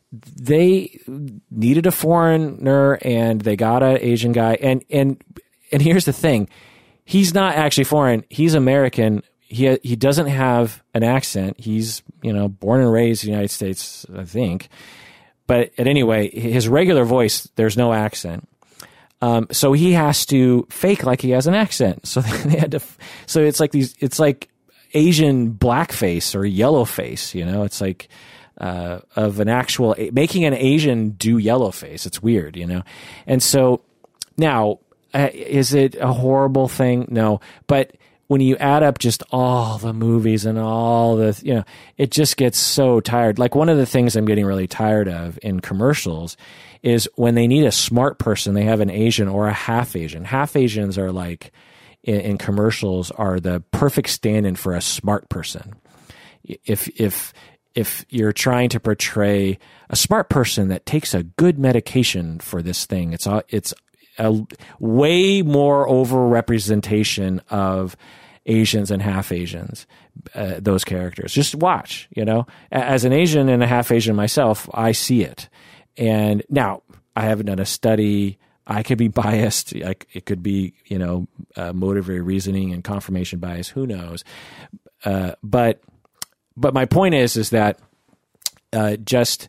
they needed a foreigner and they got an Asian guy. And and and here's the thing. He's not actually foreign. He's American. He he doesn't have an accent. He's, you know, born and raised in the United States, I think. But at anyway, his regular voice, there's no accent. Um, so he has to fake like he has an accent. So they had to. So it's like these. It's like Asian blackface or yellowface. You know, it's like uh, of an actual making an Asian do yellowface. It's weird, you know. And so now. Uh, is it a horrible thing? No. But when you add up just all the movies and all the, you know, it just gets so tired. Like one of the things I'm getting really tired of in commercials is when they need a smart person, they have an Asian or a half Asian. Half Asians are like, in, in commercials, are the perfect stand-in for a smart person. If, if, if you're trying to portray a smart person that takes a good medication for this thing, it's all, it's, a way more overrepresentation of Asians and half Asians, uh, those characters. Just watch, you know, as an Asian and a half Asian myself, I see it. And now I haven't done a study. I could be biased. Like it could be, you know, uh, motivated reasoning and confirmation bias. Who knows? Uh, but, but my point is, is that uh, just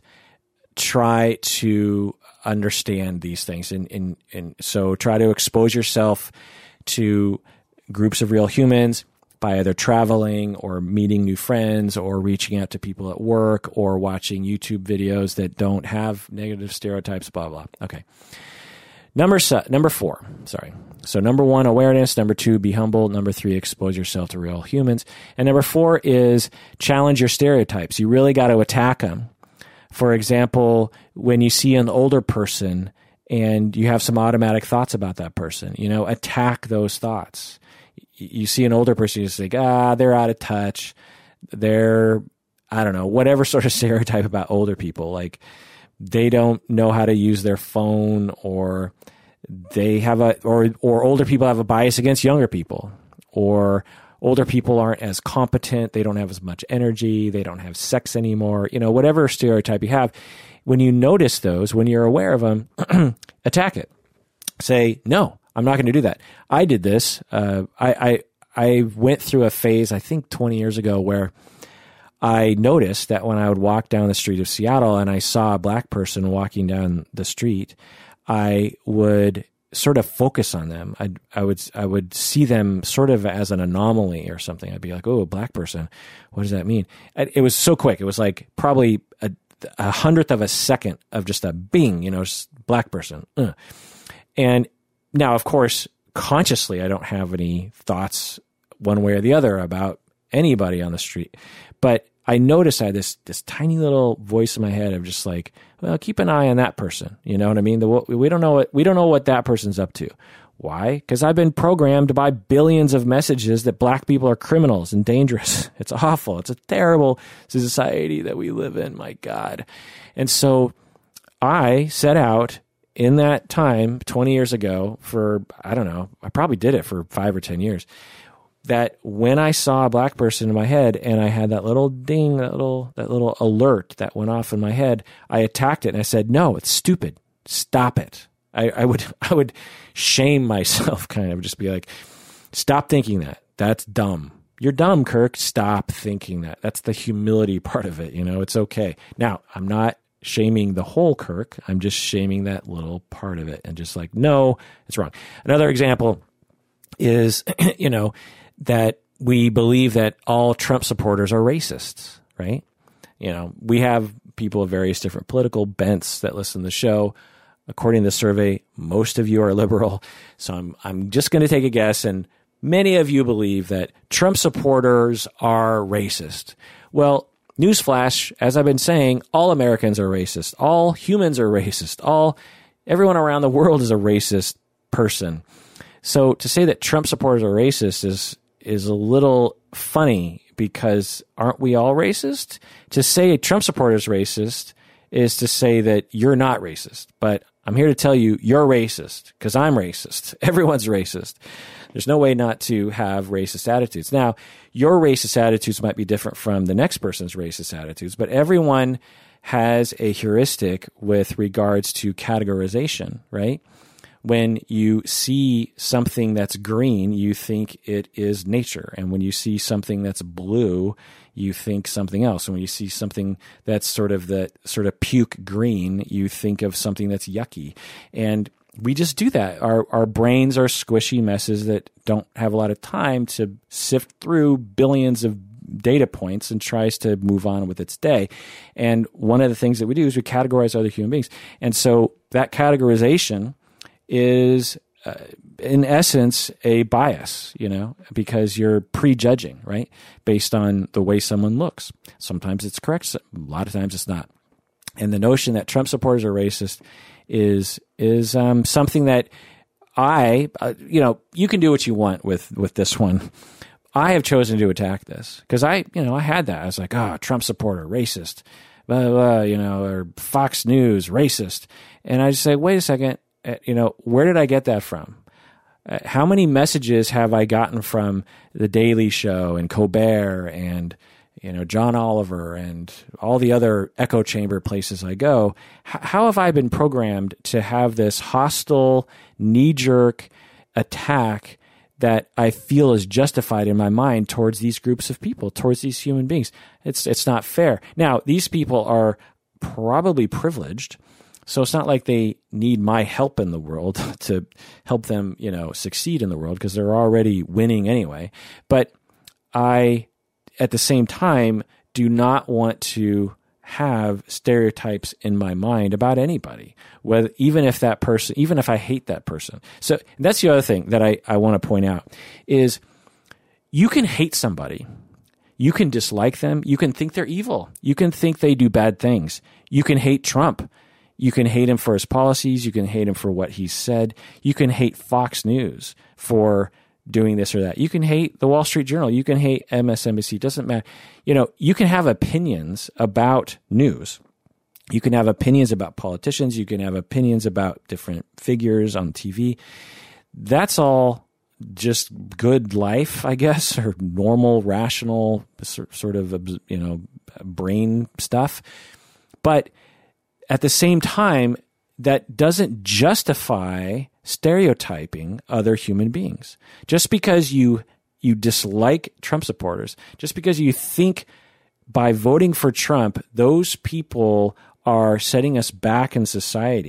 try to understand these things. And, and, and so try to expose yourself to groups of real humans by either traveling or meeting new friends or reaching out to people at work or watching YouTube videos that don't have negative stereotypes, blah, blah. Okay. Number, number four, sorry. So number one, awareness. Number two, be humble. Number three, expose yourself to real humans. And number four is challenge your stereotypes. You really got to attack them. For example, when you see an older person and you have some automatic thoughts about that person, you know, attack those thoughts. You see an older person, you just think, ah, they're out of touch. They're, I don't know, whatever sort of stereotype about older people. Like they don't know how to use their phone, or they have a, or, or older people have a bias against younger people, or older people aren't as competent. They don't have as much energy. They don't have sex anymore. You know, whatever stereotype you have, when you notice those, when you're aware of them, attack it. Say, no, I'm not going to do that. I did this. Uh, I, I, I went through a phase, I think twenty years ago, where I noticed that when I would walk down the street of Seattle and I saw a black person walking down the street, I would sort of focus on them. I I would I would see them sort of as an anomaly or something. I'd be like, oh, a black person, what does that mean? It was so quick. It was like probably a, a hundredth of a second of just a bing, you know, just black person. Uh. And now, of course, consciously, I don't have any thoughts one way or the other about anybody on the street, but I noticed I had this this tiny little voice in my head of just like, well, keep an eye on that person. You know what I mean? The, we don't know what we don't know what that person's up to. Why? Because I've been programmed by billions of messages that black people are criminals and dangerous. It's awful. It's a terrible society that we live in. My God. And so I set out in that time, twenty years ago, for I don't know, I probably did it for five or ten years. That when I saw a black person in my head and I had that little ding, that little that little alert that went off in my head, I attacked it and I said, "No, it's stupid. Stop it." I, I would I would shame myself, kind of just be like, "Stop thinking that. That's dumb. You're dumb, Kirk. Stop thinking that." That's the humility part of it. You know, it's okay. Now, I'm not shaming the whole Kirk. I'm just shaming that little part of it and just like, no, it's wrong. Another example is, you know, that we believe that all Trump supporters are racists, right? You know, we have people of various different political bents that listen to the show. According to the survey, most of you are liberal. So I'm I'm just going to take a guess, and many of you believe that Trump supporters are racist. Well, newsflash, as I've been saying, all Americans are racist. All humans are racist. All everyone around the world is a racist person. So to say that Trump supporters are racist is is a little funny, because aren't we all racist? To say a Trump supporter is racist is to say that you're not racist. But I'm here to tell you, you're racist, because I'm racist. Everyone's racist. There's no way not to have racist attitudes. Now, your racist attitudes might be different from the next person's racist attitudes, but everyone has a heuristic with regards to categorization, right? When you see something that's green, you think it is nature. And when you see something that's blue, you think something else. And when you see something that's sort of the sort of puke green, you think of something that's yucky. And we just do that. Our our brains are squishy messes that don't have a lot of time to sift through billions of data points and tries to move on with its day. And one of the things that we do is we categorize other human beings. And so that categorization is uh, in essence a bias, you know, because you're prejudging, right, based on the way someone looks. Sometimes it's correct, a lot of times it's not. And the notion that Trump supporters are racist is is um, something that I, uh, you know, you can do what you want with with this one. I have chosen to attack this because I, you know, I had that. I was like, oh, Trump supporter, racist, blah, blah, blah, you know, or Fox News, racist. And I just say, wait a second. You know, where did I get that from? Uh, how many messages have I gotten from The Daily Show and Colbert and, you know, John Oliver and all the other echo chamber places I go? H- how have I been programmed to have this hostile, knee-jerk attack that I feel is justified in my mind towards these groups of people, towards these human beings? It's it's not fair. Now, these people are probably privileged. So it's not like they need my help in the world to help them, you know, succeed in the world, because they're already winning anyway. But I, at the same time, do not want to have stereotypes in my mind about anybody, whether even if that person, even if I hate that person. So that's the other thing that I, I want to point out is you can hate somebody. You can dislike them. You can think they're evil. You can think they do bad things. You can hate Trump. You can hate him for his policies. You can hate him for what he said. You can hate Fox News for doing this or that. You can hate the Wall Street Journal. You can hate M S N B C. It doesn't matter. You know, you can have opinions about news. You can have opinions about politicians. You can have opinions about different figures on T V. That's all just good life, I guess, or normal, rational sort of, you know, brain stuff. But at the same time, that doesn't justify stereotyping other human beings. Just because you you dislike Trump supporters, just because you think by voting for Trump, those people are setting us back in society,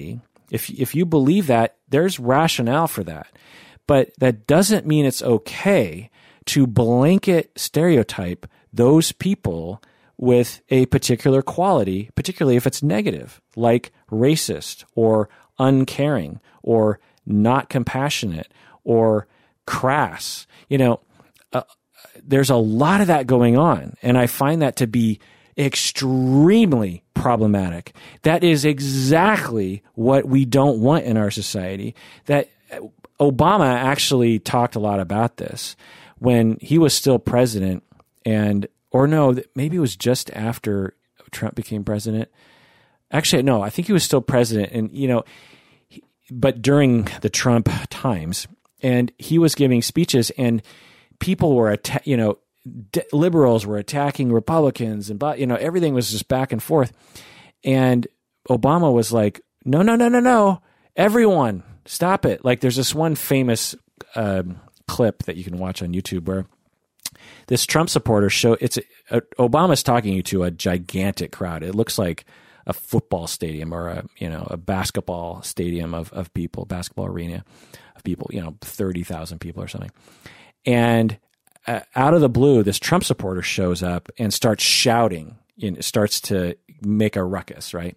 If if you believe that, there's rationale for that. But that doesn't mean it's okay to blanket stereotype those people with a particular quality, particularly if it's negative, like racist or uncaring or not compassionate or crass. You know, uh, there's a lot of that going on, and I find that to be extremely problematic. That is exactly what we don't want in our society. That Obama actually talked a lot about this when he was still president, and or no, maybe it was just after Trump became president. Actually, no, I think he was still president, and you know, he, but during the Trump times, and he was giving speeches, and people were, atta- you know, d- liberals were attacking Republicans, and you know, everything was just back and forth, and Obama was like, "No, no, no, no, no, everyone, stop it!" Like, there's this one famous um, clip that you can watch on YouTube where this Trump supporter show it's a, a, Obama's talking to a gigantic crowd. It looks like a football stadium or a you know a basketball stadium of of people, basketball arena of people, you know, thirty thousand people or something. And uh, out of the blue, this Trump supporter shows up and starts shouting, you know, starts to make a ruckus, right?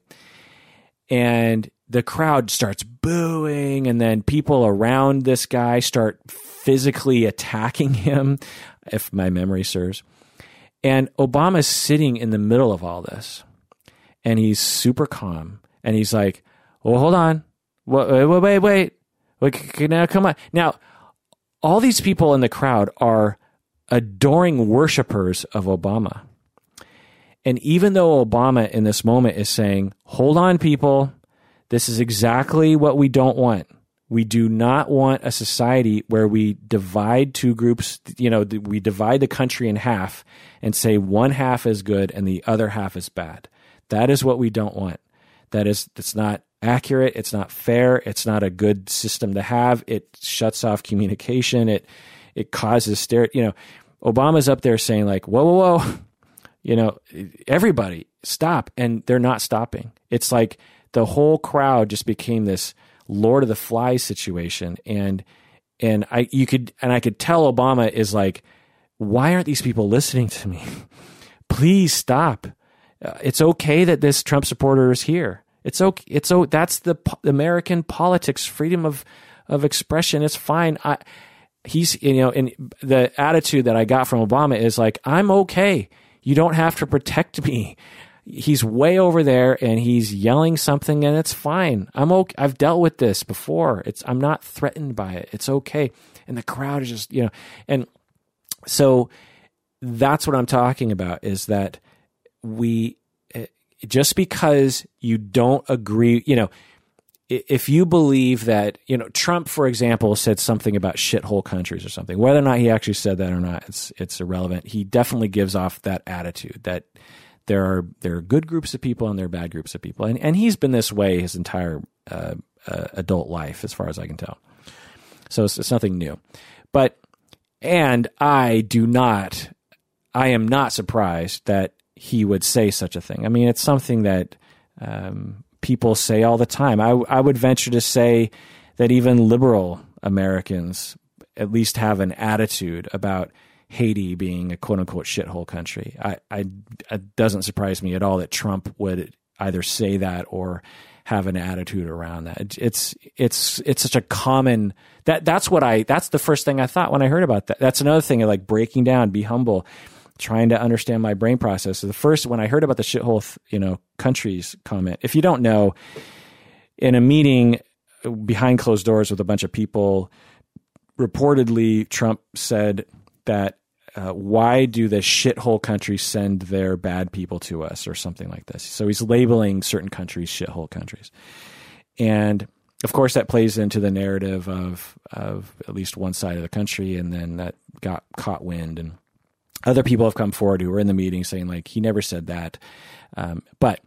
And the crowd starts booing, and then people around this guy start physically attacking him, if my memory serves. And Obama's sitting in the middle of all this, and he's super calm, and he's like, "Well, hold on, wait, wait, wait, wait, wait now, come on." Now, all these people in the crowd are adoring worshipers of Obama. And even though Obama in this moment is saying, "Hold on, people, this is exactly what we don't want. We do not want a society where we divide two groups, you know, we divide the country in half and say one half is good and the other half is bad. That is what we don't want. That is, it's not accurate. It's not fair. It's not a good system to have. It shuts off communication. It, it causes stare, you know, Obama's up there saying like, whoa, whoa, whoa, you know, everybody stop. And they're not stopping. It's like the whole crowd just became this Lord of the Flies situation. And, and I, you could, and I could tell Obama is like, why aren't these people listening to me? Please stop. Uh, it's okay that this Trump supporter is here. It's okay. It's oh, that's the po- American politics, freedom of, of expression. It's fine. I, he's, you know, and the attitude that I got from Obama is like, I'm okay. You don't have to protect me. He's way over there and he's yelling something, and it's fine. I'm okay. I've dealt with this before. It's, I'm not threatened by it. It's okay. And the crowd is just, you know, and so that's what I'm talking about, is that we, just because you don't agree, you know, if you believe that, you know, Trump, for example, said something about shithole countries or something, whether or not he actually said that or not, it's, it's irrelevant. He definitely gives off that attitude that there are, there are good groups of people and there are bad groups of people. And, and he's been this way his entire uh, uh, adult life, as far as I can tell. So it's, it's nothing new. But, and I do not, I am not surprised that he would say such a thing. I mean, it's something that um, people say all the time. I, I would venture to say that even liberal Americans at least have an attitude about Haiti being a quote-unquote shithole country. I, I, it doesn't surprise me at all that Trump would either say that or have an attitude around that. It's it's it's such a common that that's what I that's the first thing I thought when I heard about that. That's another thing, like breaking down, be humble, trying to understand my brain process. So the first, when I heard about the shithole, you know, countries comment, if you don't know, in a meeting behind closed doors with a bunch of people, reportedly Trump said that uh, why do the shithole countries send their bad people to us, or something like this. So he's labeling certain countries shithole countries. And of course that plays into the narrative of, of at least one side of the country. And then that got caught wind, and other people have come forward who were in the meeting saying like, he never said that. Um, but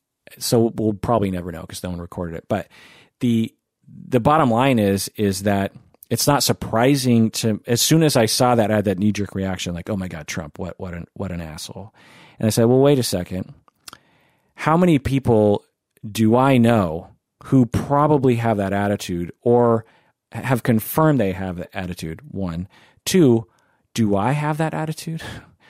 so we'll probably never know because no one recorded it. But the, the bottom line is, is that it's not surprising to, as soon as I saw that, I had that knee jerk reaction, like, oh my God, Trump, what, what an, what an asshole. And I said, well, wait a second. How many people do I know who probably have that attitude or have confirmed they have that attitude, one. Two, do I have that attitude?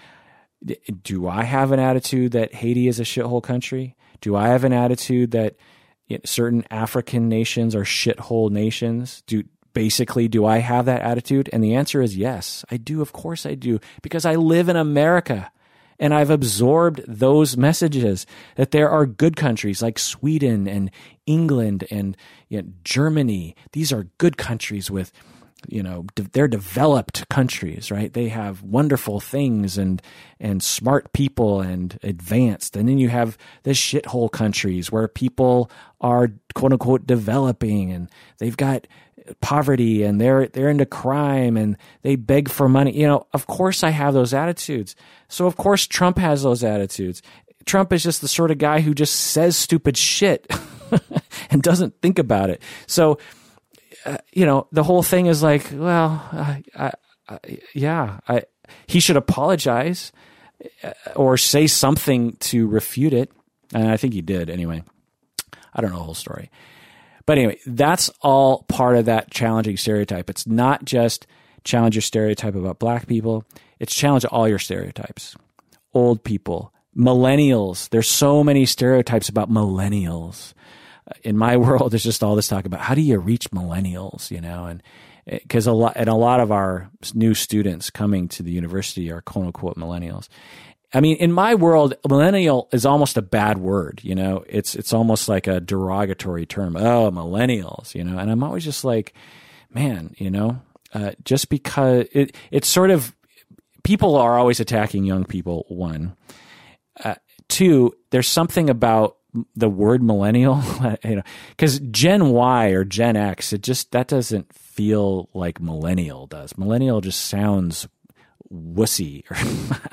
Do I have an attitude that Haiti is a shithole country? Do I have an attitude that certain African nations are shithole nations? Do basically, do I have that attitude? And the answer is yes, I do. Of course I do, because I live in America and I've absorbed those messages that there are good countries like Sweden and England and you know, Germany. These are good countries with, you know, de- they're developed countries, right? They have wonderful things and and smart people and advanced. And then you have the shithole countries where people are quote unquote developing and they've got poverty and they're they're into crime and they beg for money. You know, of course I have those attitudes. So of course Trump has those attitudes. Trump is just the sort of guy who just says stupid shit and doesn't think about it. So Uh, you know, the whole thing is like, well, I, I, I, yeah, I, he should apologize or say something to refute it. And I think he did anyway. I don't know the whole story. But anyway, that's all part of that challenging stereotype. It's not just challenge your stereotype about black people. It's challenge all your stereotypes. Old people, millennials. There's so many stereotypes about millennials. In my world, there's just all this talk about how do you reach millennials, you know, and because a lot and a lot of our new students coming to the university are quote unquote millennials. I mean, in my world, millennial is almost a bad word, you know. It's it's almost like a derogatory term. Oh, millennials, you know. And I'm always just like, man, you know, uh, just because it it's sort of people are always attacking young people. One, uh, two, there's something about the word millennial, you know, because Gen Y or Gen X, it just, that doesn't feel like millennial does. Millennial just sounds wussy or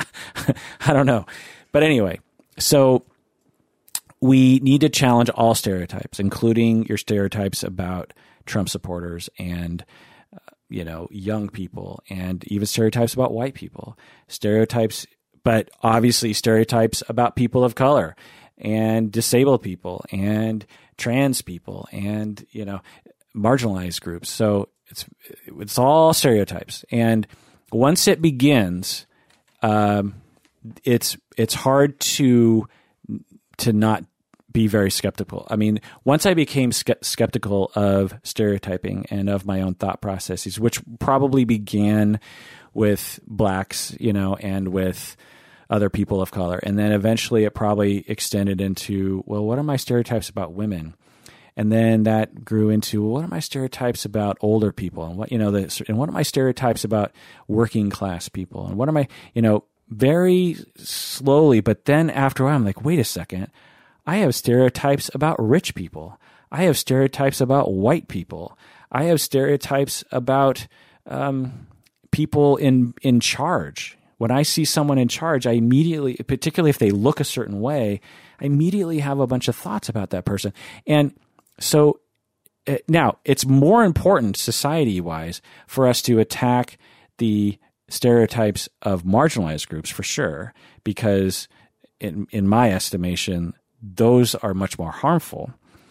I don't know. But anyway, so we need to challenge all stereotypes, including your stereotypes about Trump supporters and, uh, you know, young people and even stereotypes about white people, stereotypes, but obviously stereotypes about people of color and disabled people and trans people and, you know, marginalized groups. So it's it's all stereotypes. And once it begins, um, it's it's hard to to not be very skeptical. I mean, once I became ske- skeptical of stereotyping and of my own thought processes, which probably began with blacks, you know, and with other people of color. And then eventually it probably extended into, well, what are my stereotypes about women? And then that grew into, well, what are my stereotypes about older people? And what, you know, the, and what are my stereotypes about working class people? And what are my, you know, very slowly, but then after a while, I'm like, wait a second. I have stereotypes about rich people. I have stereotypes about white people. I have stereotypes about um, people in in charge. When I see someone in charge, I immediately, particularly if they look a certain way, I immediately have a bunch of thoughts about that person. And so uh, now it's more important society-wise for us to attack the stereotypes of marginalized groups for sure, because in, in my estimation, those are much more harmful.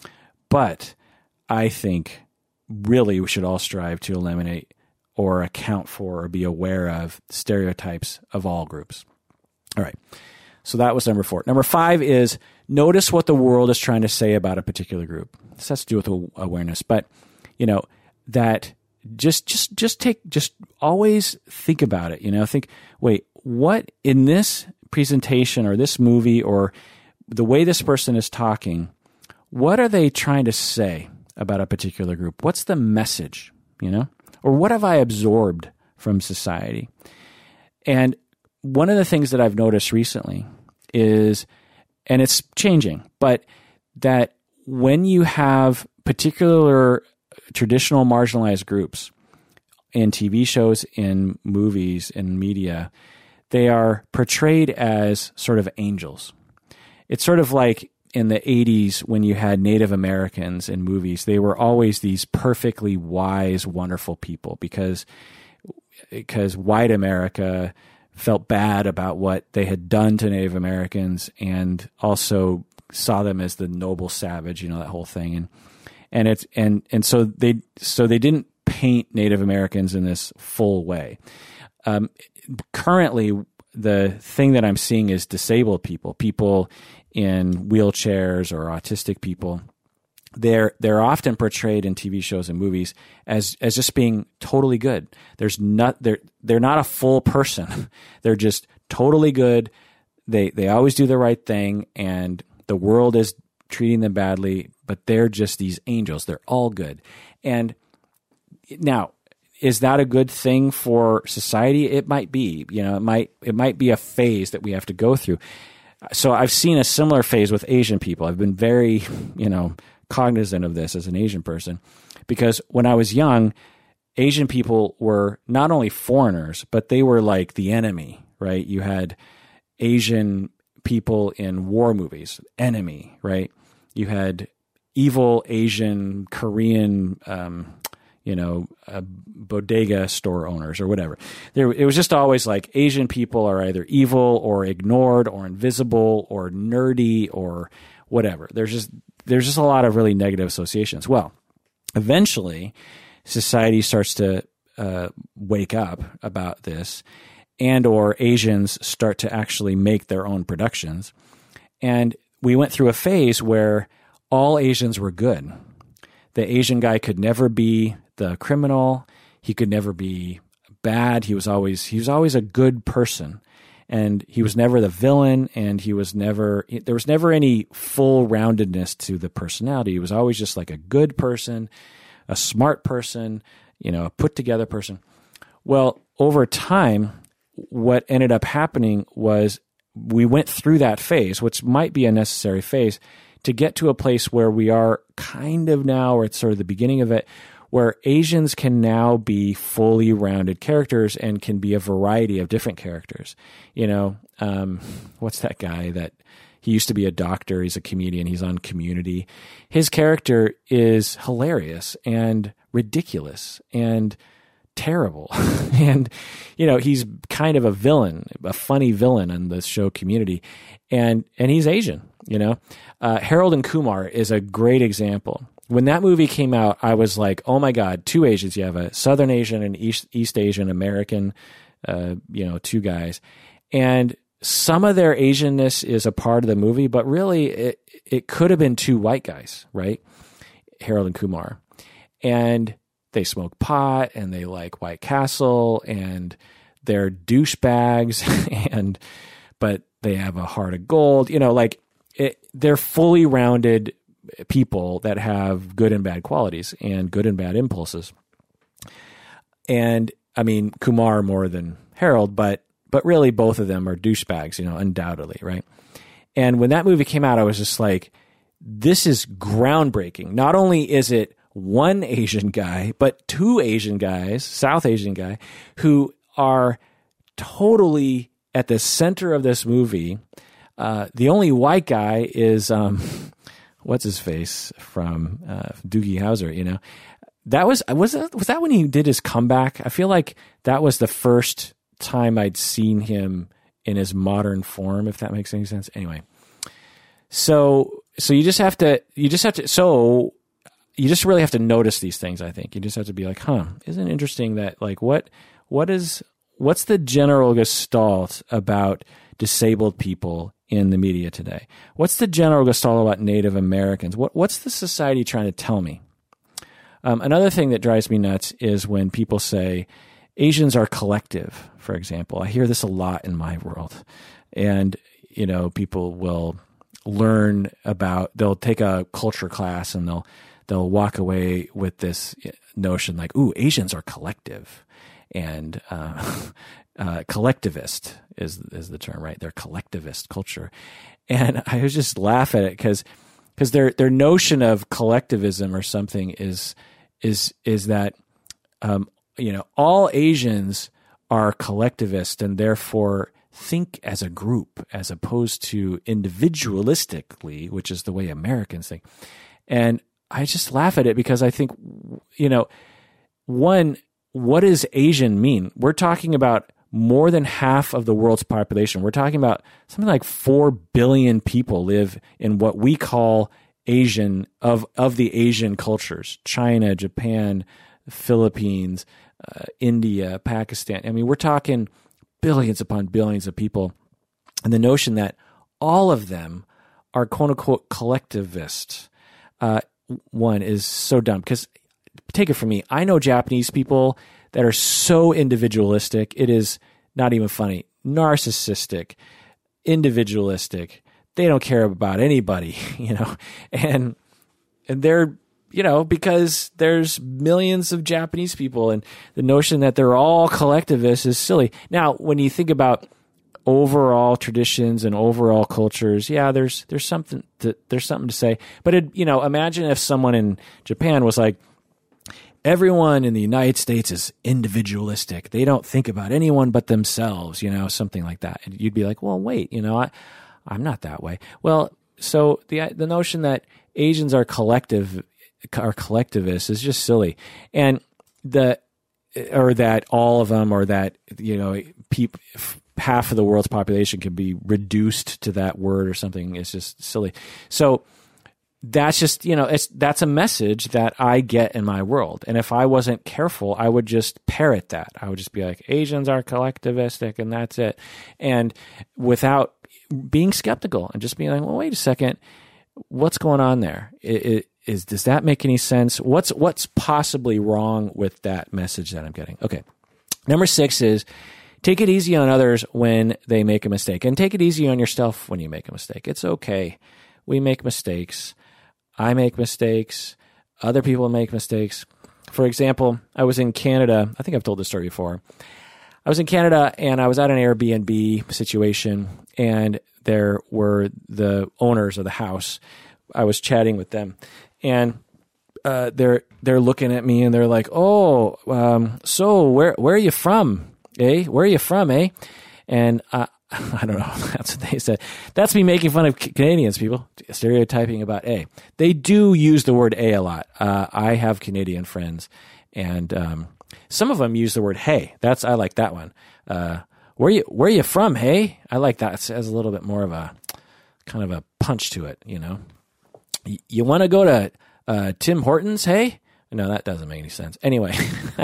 But I think really we should all strive to eliminate or account for or be aware of stereotypes of all groups. All right. So that was number four. Number five is notice what the world is trying to say about a particular group. This has to do with awareness, but you know, that just, just, just take, just always think about it, you know, think, wait, what in this presentation or this movie or the way this person is talking, what are they trying to say about a particular group? What's the message, you know? Or what have I absorbed from society? And one of the things that I've noticed recently is, and it's changing, but that when you have particular traditional marginalized groups in T V shows, in movies, in media, they are portrayed as sort of angels. It's sort of like in the eighties when you had Native Americans in movies. They were always these perfectly wise, wonderful people because because white America felt bad about what they had done to Native Americans and also saw them as the noble savage, you know, that whole thing. And and it's and and so they so they didn't paint Native Americans in this full way. Um, currently, the thing that I'm seeing is disabled people, people in wheelchairs or autistic people. They're they're often portrayed in T V shows and movies as as just being totally good. There's not they're they're not a full person. They're just totally good. They they always do the right thing, and the world is treating them badly, but they're just these angels. They're all good. And now, is that a good thing for society? It might be. You know, it might it might be a phase that we have to go through. So I've seen a similar phase with Asian people. I've been very, you know, cognizant of this as an Asian person, because when I was young, Asian people were not only foreigners, but they were like the enemy, right? You had Asian people in war movies, enemy, right? You had evil Asian, Korean, um, you know, uh, bodega store owners or whatever. There, it was just always like Asian people are either evil or ignored or invisible or nerdy or whatever. There's just there's just a lot of really negative associations. Well, eventually, society starts to uh, wake up about this, and or Asians start to actually make their own productions. And we went through a phase where all Asians were good. The Asian guy could never be the criminal. He could never be bad. He was always he was always a good person. And he was never the villain, and he was never, there was never any full roundedness to the personality. He was always just like a good person, a smart person, you know, a put together person. Well, over time, what ended up happening was we went through that phase, which might be a necessary phase, to get to a place where we are kind of now, or it's sort of the beginning of it, where Asians can now be fully rounded characters and can be a variety of different characters. You know, um, what's that guy that he used to be a doctor? He's a comedian. He's on Community. His character is hilarious and ridiculous and terrible. And, you know, he's kind of a villain, a funny villain on the show Community. And, and he's Asian, you know. Uh, Harold and Kumar is a great example. When that movie came out, I was like, oh my God, two Asians. You have a Southern Asian and East, East Asian American, uh, you know, two guys. And some of their Asianness is a part of the movie, but really it, it could have been two white guys, right? Harold and Kumar. And they smoke pot and they like White Castle and they're douchebags and, but they have a heart of gold, you know, like it, they're fully rounded people that have good and bad qualities and good and bad impulses. And I mean, Kumar more than Harold, but but really both of them are douchebags, you know, undoubtedly, right? And when that movie came out, I was just like, this is groundbreaking. Not only is it one Asian guy, but two Asian guys, South Asian guy, who are totally at the center of this movie. Uh, the only white guy is... Um, what's his face from uh, Doogie Howser, you know, that was, was that, was that when he did his comeback? I feel like that was the first time I'd seen him in his modern form, if that makes any sense. Anyway, so, so you just have to, you just have to, so you just really have to notice these things. I think you just have to be like, huh, isn't it interesting that like, what, what is, what's the general gestalt about disabled people in the media today? What's the general gestalt about Native Americans? What, what's the society trying to tell me? Um, another thing that drives me nuts is when people say Asians are collective, for example. I hear this a lot in my world. And, you know, people will learn about, they'll take a culture class and they'll, they'll walk away with this notion like, ooh, Asians are collective. And, uh, uh, collectivist is is the term, right? They're collectivist culture. And I was just laugh at it because because their their notion of collectivism or something is is is that um, you know, all Asians are collectivist and therefore think as a group as opposed to individualistically, which is the way Americans think. And I just laugh at it because I think, you know, one, what does Asian mean? We're talking about more than half of the world's population. We're talking about something like four billion people live in what we call Asian of of the Asian cultures, China, Japan, Philippines, uh, India, Pakistan. I mean, we're talking billions upon billions of people. And the notion that all of them are quote unquote collectivists, uh, one is so dumb. Because take it from me, I know Japanese people that are so individualistic. It is not even funny. Narcissistic, individualistic. They don't care about anybody, you know, and and they're, you know, because there's millions of Japanese people, and the notion that they're all collectivists is silly. Now, when you think about overall traditions and overall cultures, yeah, there's there's something to, there's something to say. But it, you know, imagine if someone in Japan was like, everyone in the United States is individualistic. They don't think about anyone but themselves, you know, something like that. And you'd be like, well, wait, you know, I, I'm not that way. Well, so the the notion that Asians are collective are collectivists is just silly, and the or that all of them, or that, you know, people, half of the world's population can be reduced to that word or something is just silly. So that's just, you know, it's that's a message that I get in my world. And if I wasn't careful, I would just parrot that. I would just be like, Asians are collectivistic, and that's it. And without being skeptical and just being like, well, wait a second, what's going on there? It, it, is, does that make any sense? What's, what's possibly wrong with that message that I'm getting? Okay. Number six is take it easy on others when they make a mistake, and take it easy on yourself when you make a mistake. It's okay. We make mistakes. I make mistakes. Other people make mistakes. For example, I was in Canada. I think I've told this story before. I was in Canada, and I was at an Airbnb situation, and there were the owners of the house. I was chatting with them, and uh, they're they're looking at me, and they're like, "Oh, um, so where where are you from? Eh? Where are you from? Eh?" And uh, I don't know. That's what they said. That's me making fun of Canadians, people, stereotyping about A. They do use the word A a lot. Uh, I have Canadian friends, and um, some of them use the word hey. That's I like that one. Uh, where you where you from? Hey, I like that. It has a little bit more of a kind of a punch to it. You know, y- you want to go to uh, Tim Hortons? Hey, no, that doesn't make any sense. Anyway.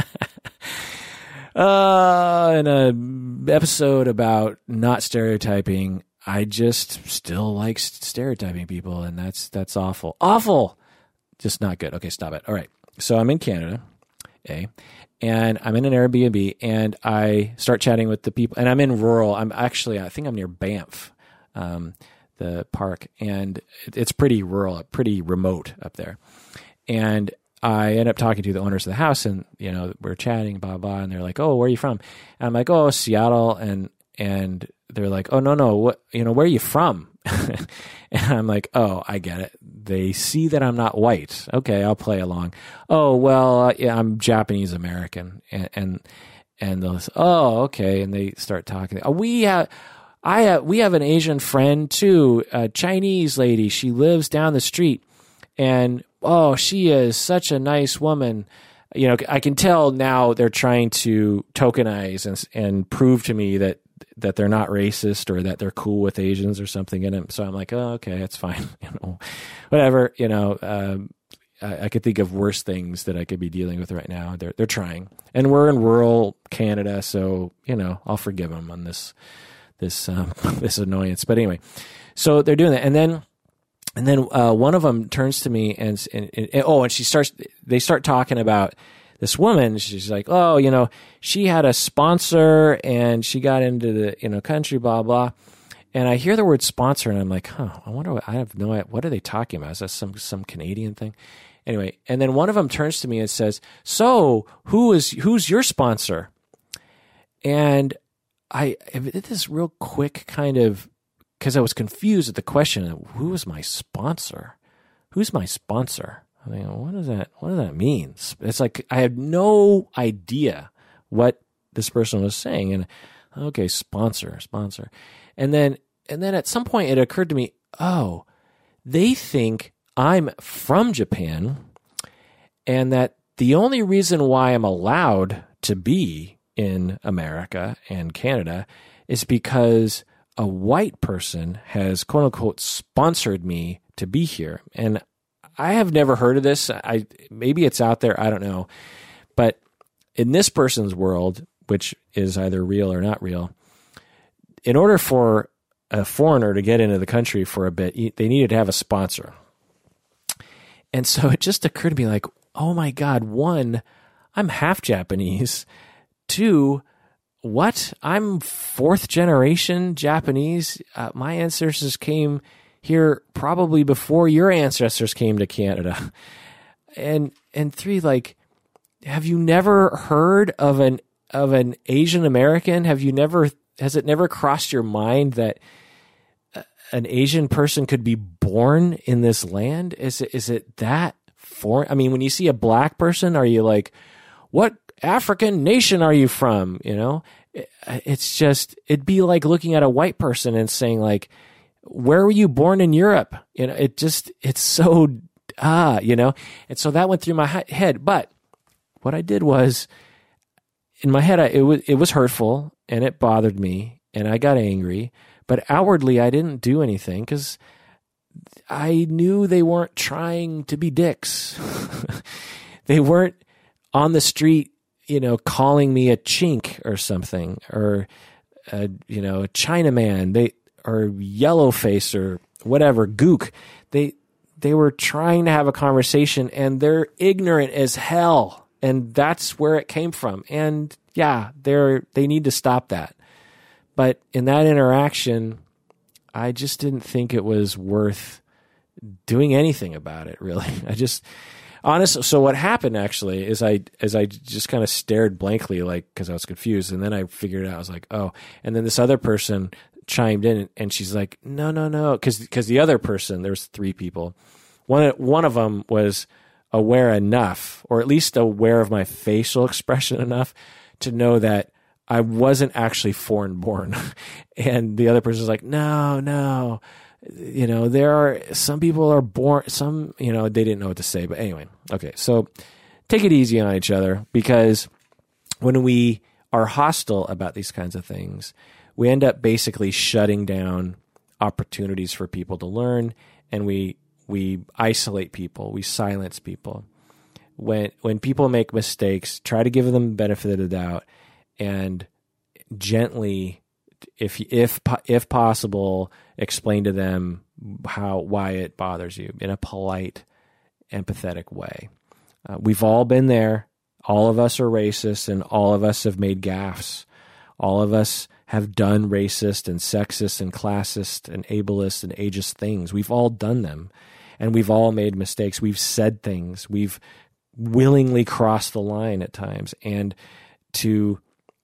Uh, in a episode about not stereotyping, I just still like stereotyping people, and that's that's awful. Awful! Just not good. Okay, stop it. All right. So I'm in Canada, eh? And I'm in an Airbnb, and I start chatting with the people, and I'm in rural. I'm actually, I think I'm near Banff, um, the park, and it's pretty rural, pretty remote up there. And I end up talking to the owners of the house, and, you know, we're chatting, blah, blah, and they're like, "Oh, where are you from?" And I'm like, "Oh, Seattle." And, and they're like, "Oh, no, no, what, you know, where are you from?" And I'm like, "Oh, I get it. They see that I'm not white. Okay, I'll play along. Oh, well, uh, yeah, I'm Japanese American." And, and, and they'll say, "Oh, okay." And they start talking. Oh, we have, I have, we have an Asian friend too, a Chinese lady. She lives down the street, and oh, she is such a nice woman. You know, I can tell now they're trying to tokenize and and prove to me that that they're not racist, or that they're cool with Asians or something in it. So I'm like, oh, okay, that's fine. You know, whatever. You know, um, I, I could think of worse things that I could be dealing with right now. They're they're trying, and we're in rural Canada, so you know, I'll forgive them on this this um, this annoyance. But anyway, so they're doing that, and then. And then uh, one of them turns to me and, and, and oh, and she starts. They start talking about this woman. She's like, "Oh, you know, she had a sponsor and she got into the you know country, blah blah." And I hear the word sponsor, and I'm like, "Huh? I wonder. What, I have no idea. What are they talking about? Is that some some Canadian thing?" Anyway, and then one of them turns to me and says, "So who is who's your sponsor?" And I did this real quick kind of. Because I was confused at the question, who is my sponsor? Who's my sponsor? I mean, what does that what does that mean? It's like I had no idea what this person was saying. And okay, sponsor, sponsor. And then and then at some point it occurred to me, oh, they think I'm from Japan, and that the only reason why I'm allowed to be in America and Canada is because a white person has, quote unquote, sponsored me to be here. And I have never heard of this. I maybe it's out there. I don't know. But in this person's world, which is either real or not real, in order for a foreigner to get into the country for a bit, they needed to have a sponsor. And so it just occurred to me like, oh my God, one, I'm half Japanese. Two, what? I'm fourth generation Japanese. Uh, my ancestors came here probably before your ancestors came to Canada. And and three, like, have you never heard of an of an Asian American? Have you never has it never crossed your mind that an Asian person could be born in this land? Is it is it that foreign? I mean, when you see a black person, are you like, what African nation are you from? You know, it's just, it'd be like looking at a white person and saying like, where were you born in Europe? You know, it just, it's so, ah, you know, and so that went through my head. But what I did was, in my head, I, it was, it was hurtful and it bothered me and I got angry, but outwardly I didn't do anything because I knew they weren't trying to be dicks. They weren't on the street, you know, calling me a chink or something, or a, you know, a Chinaman, they or yellowface or whatever, gook. They they were trying to have a conversation, and they're ignorant as hell, and that's where it came from. And yeah, they're they need to stop that. But in that interaction, I just didn't think it was worth doing anything about it. Really, I just. Honestly, so what happened actually is I, as I just kind of stared blankly, like, because I was confused, and then I figured it out. I was like, oh, and then this other person chimed in, and she's like, no, no, no, because because the other person, there's three people, one one of them was aware enough, or at least aware of my facial expression enough, to know that I wasn't actually foreign born, and the other person's like, no, no. You know, there are some people are born, some, you know, they didn't know what to say. But anyway, okay. So take it easy on each other, because when we are hostile about these kinds of things, we end up basically shutting down opportunities for people to learn, and we we isolate people, we silence people. When when people make mistakes, try to give them the benefit of the doubt, and gently, if if if possible, explain to them how why it bothers you in a polite, empathetic way. Uh, we've all been there. All of us are racist, and all of us have made gaffes. All of us have done racist and sexist and classist and ableist and ageist things. We've all done them, and we've all made mistakes. We've said things. We've willingly crossed the line at times, and to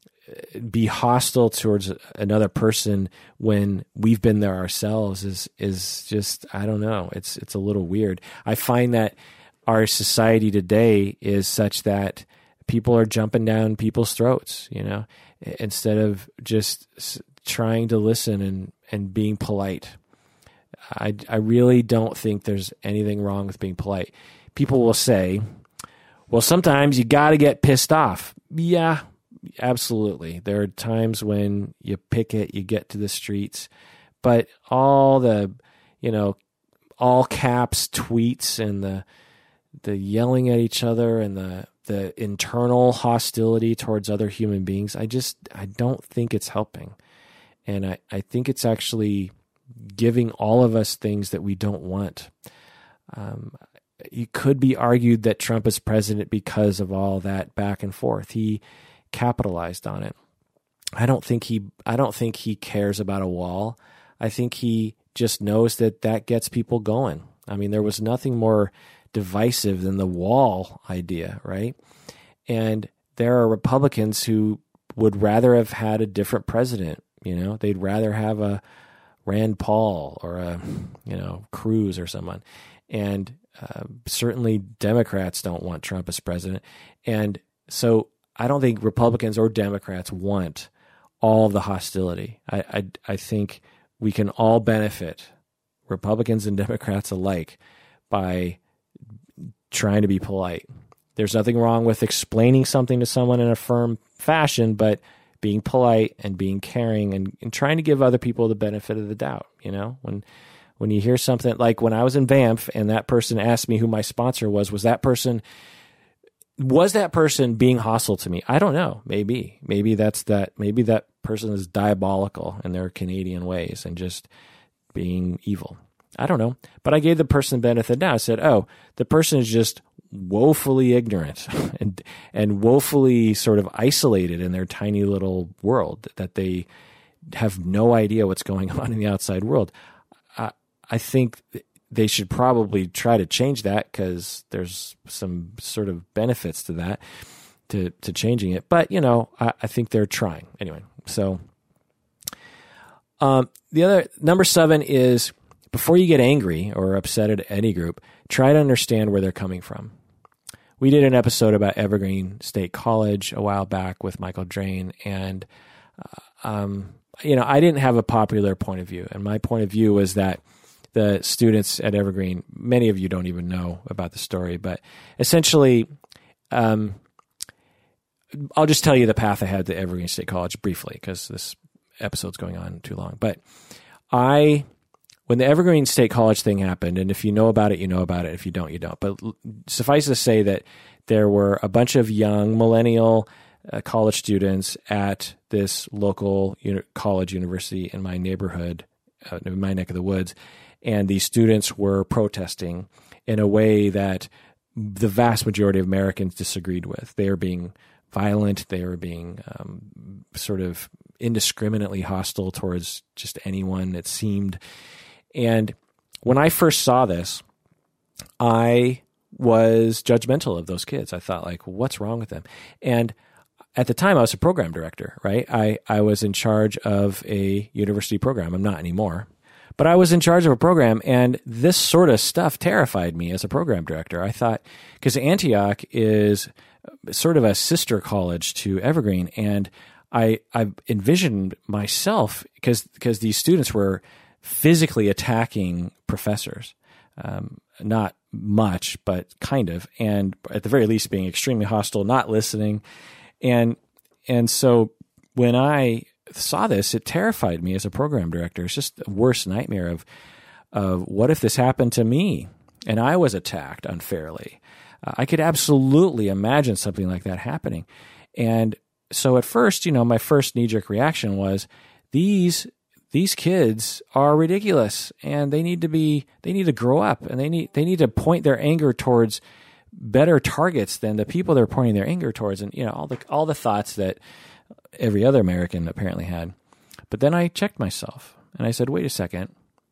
be hostile towards another person when we've been there ourselves is is just, I don't know, it's it's a little weird. I find that our society today is such that people are jumping down people's throats, you know, instead of just trying to listen and, and being polite. I, I really don't think there's anything wrong with being polite. People will say, well, sometimes you got to get pissed off. Yeah, absolutely. There are times when you picket, you get to the streets, but all the, you know, all caps tweets and the the yelling at each other and the the internal hostility towards other human beings, I just, I don't think it's helping. And I, I think it's actually giving all of us things that we don't want. Um, it could be argued that Trump is president because of all that back and forth. He capitalized on it. I don't think he I don't think he cares about a wall. I think he just knows that that gets people going. I mean, there was nothing more divisive than the wall idea, right? And there are Republicans who would rather have had a different president, you know? They'd rather have a Rand Paul or a, you know, Cruz or someone. And uh, certainly Democrats don't want Trump as president. And so I don't think Republicans or Democrats want all of the hostility. I, I, I think we can all benefit, Republicans and Democrats alike, by trying to be polite. There's nothing wrong with explaining something to someone in a firm fashion, but being polite and being caring and, and trying to give other people the benefit of the doubt. You know, when When you hear something like when I was in Banff and that person asked me who my sponsor was, was that person, was that person being hostile to me? I don't know. Maybe, maybe that's that, maybe that person is diabolical in their Canadian ways and just being evil. I don't know. But I gave the person the benefit of the doubt. I said, oh, the person is just woefully ignorant and and woefully sort of isolated in their tiny little world, that they have no idea what's going on in the outside world. I, I think they should probably try to change that, because there's some sort of benefits to that, to, to changing it. But, you know, I, I think they're trying. Anyway, so um, the other, number seven is, before you get angry or upset at any group, try to understand where they're coming from. We did an episode about Evergreen State College a while back with Michael Drain, and uh, um, you know, I didn't have a popular point of view, and my point of view was that the students at Evergreen, many of you don't even know about the story, but essentially, um, I'll just tell you the path I had to Evergreen State College briefly, because this episode's going on too long. But I, when the Evergreen State College thing happened, and if you know about it, you know about it. If you don't, you don't. But suffice to say that there were a bunch of young millennial uh, college students at this local uni- college university in my neighborhood, uh, in my neck of the woods, and these students were protesting in a way that the vast majority of Americans disagreed with. They were being violent. They were being um, sort of indiscriminately hostile towards just anyone, it seemed. And when I first saw this, I was judgmental of those kids. I thought, like, what's wrong with them? And at the time, I was a program director, right? I, I was in charge of a university program. I'm not anymore. But I was in charge of a program, and this sort of stuff terrified me as a program director. I thought, because Antioch is sort of a sister college to Evergreen, and I I envisioned myself, because because these students were physically attacking professors, um, not much, but kind of, and at the very least being extremely hostile, not listening, and and so when I saw this, it terrified me as a program director. It's just the worst nightmare of of what if this happened to me and I was attacked unfairly. Uh, I could absolutely imagine something like that happening, and so at first, you know, my first knee-jerk reaction was these. These kids are ridiculous, and they need to be, they need to grow up, and they need, they need to point their anger towards better targets than the people they're pointing their anger towards. And, you know, all the, all the thoughts that every other American apparently had. But then I checked myself and I said, wait a second.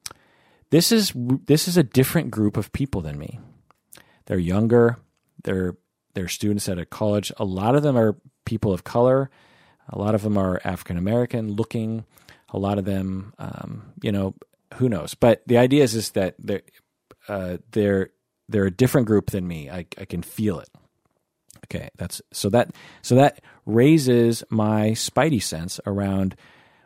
This is, this is a different group of people than me. They're younger. They're, they're students at a college. A lot of them are people of color. A lot of them are African-American looking. A lot of them, um, you know, who knows? But the idea is, is that they're, uh, they're, they're a different group than me. I, I can feel it. Okay, that's so that so that raises my spidey sense around,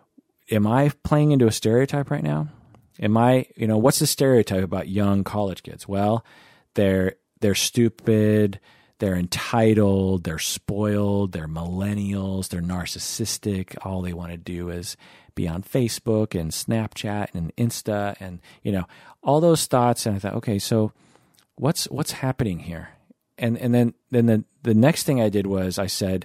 am I playing into a stereotype right now? Am I, you know, what's the stereotype about young college kids? Well, they're they're stupid, they're entitled, they're spoiled, they're millennials, they're narcissistic. All they want to do is be on Facebook and Snapchat and Insta and, you know, all those thoughts. And I thought, okay, so what's what's happening here? And and then then the the next thing I did was I said,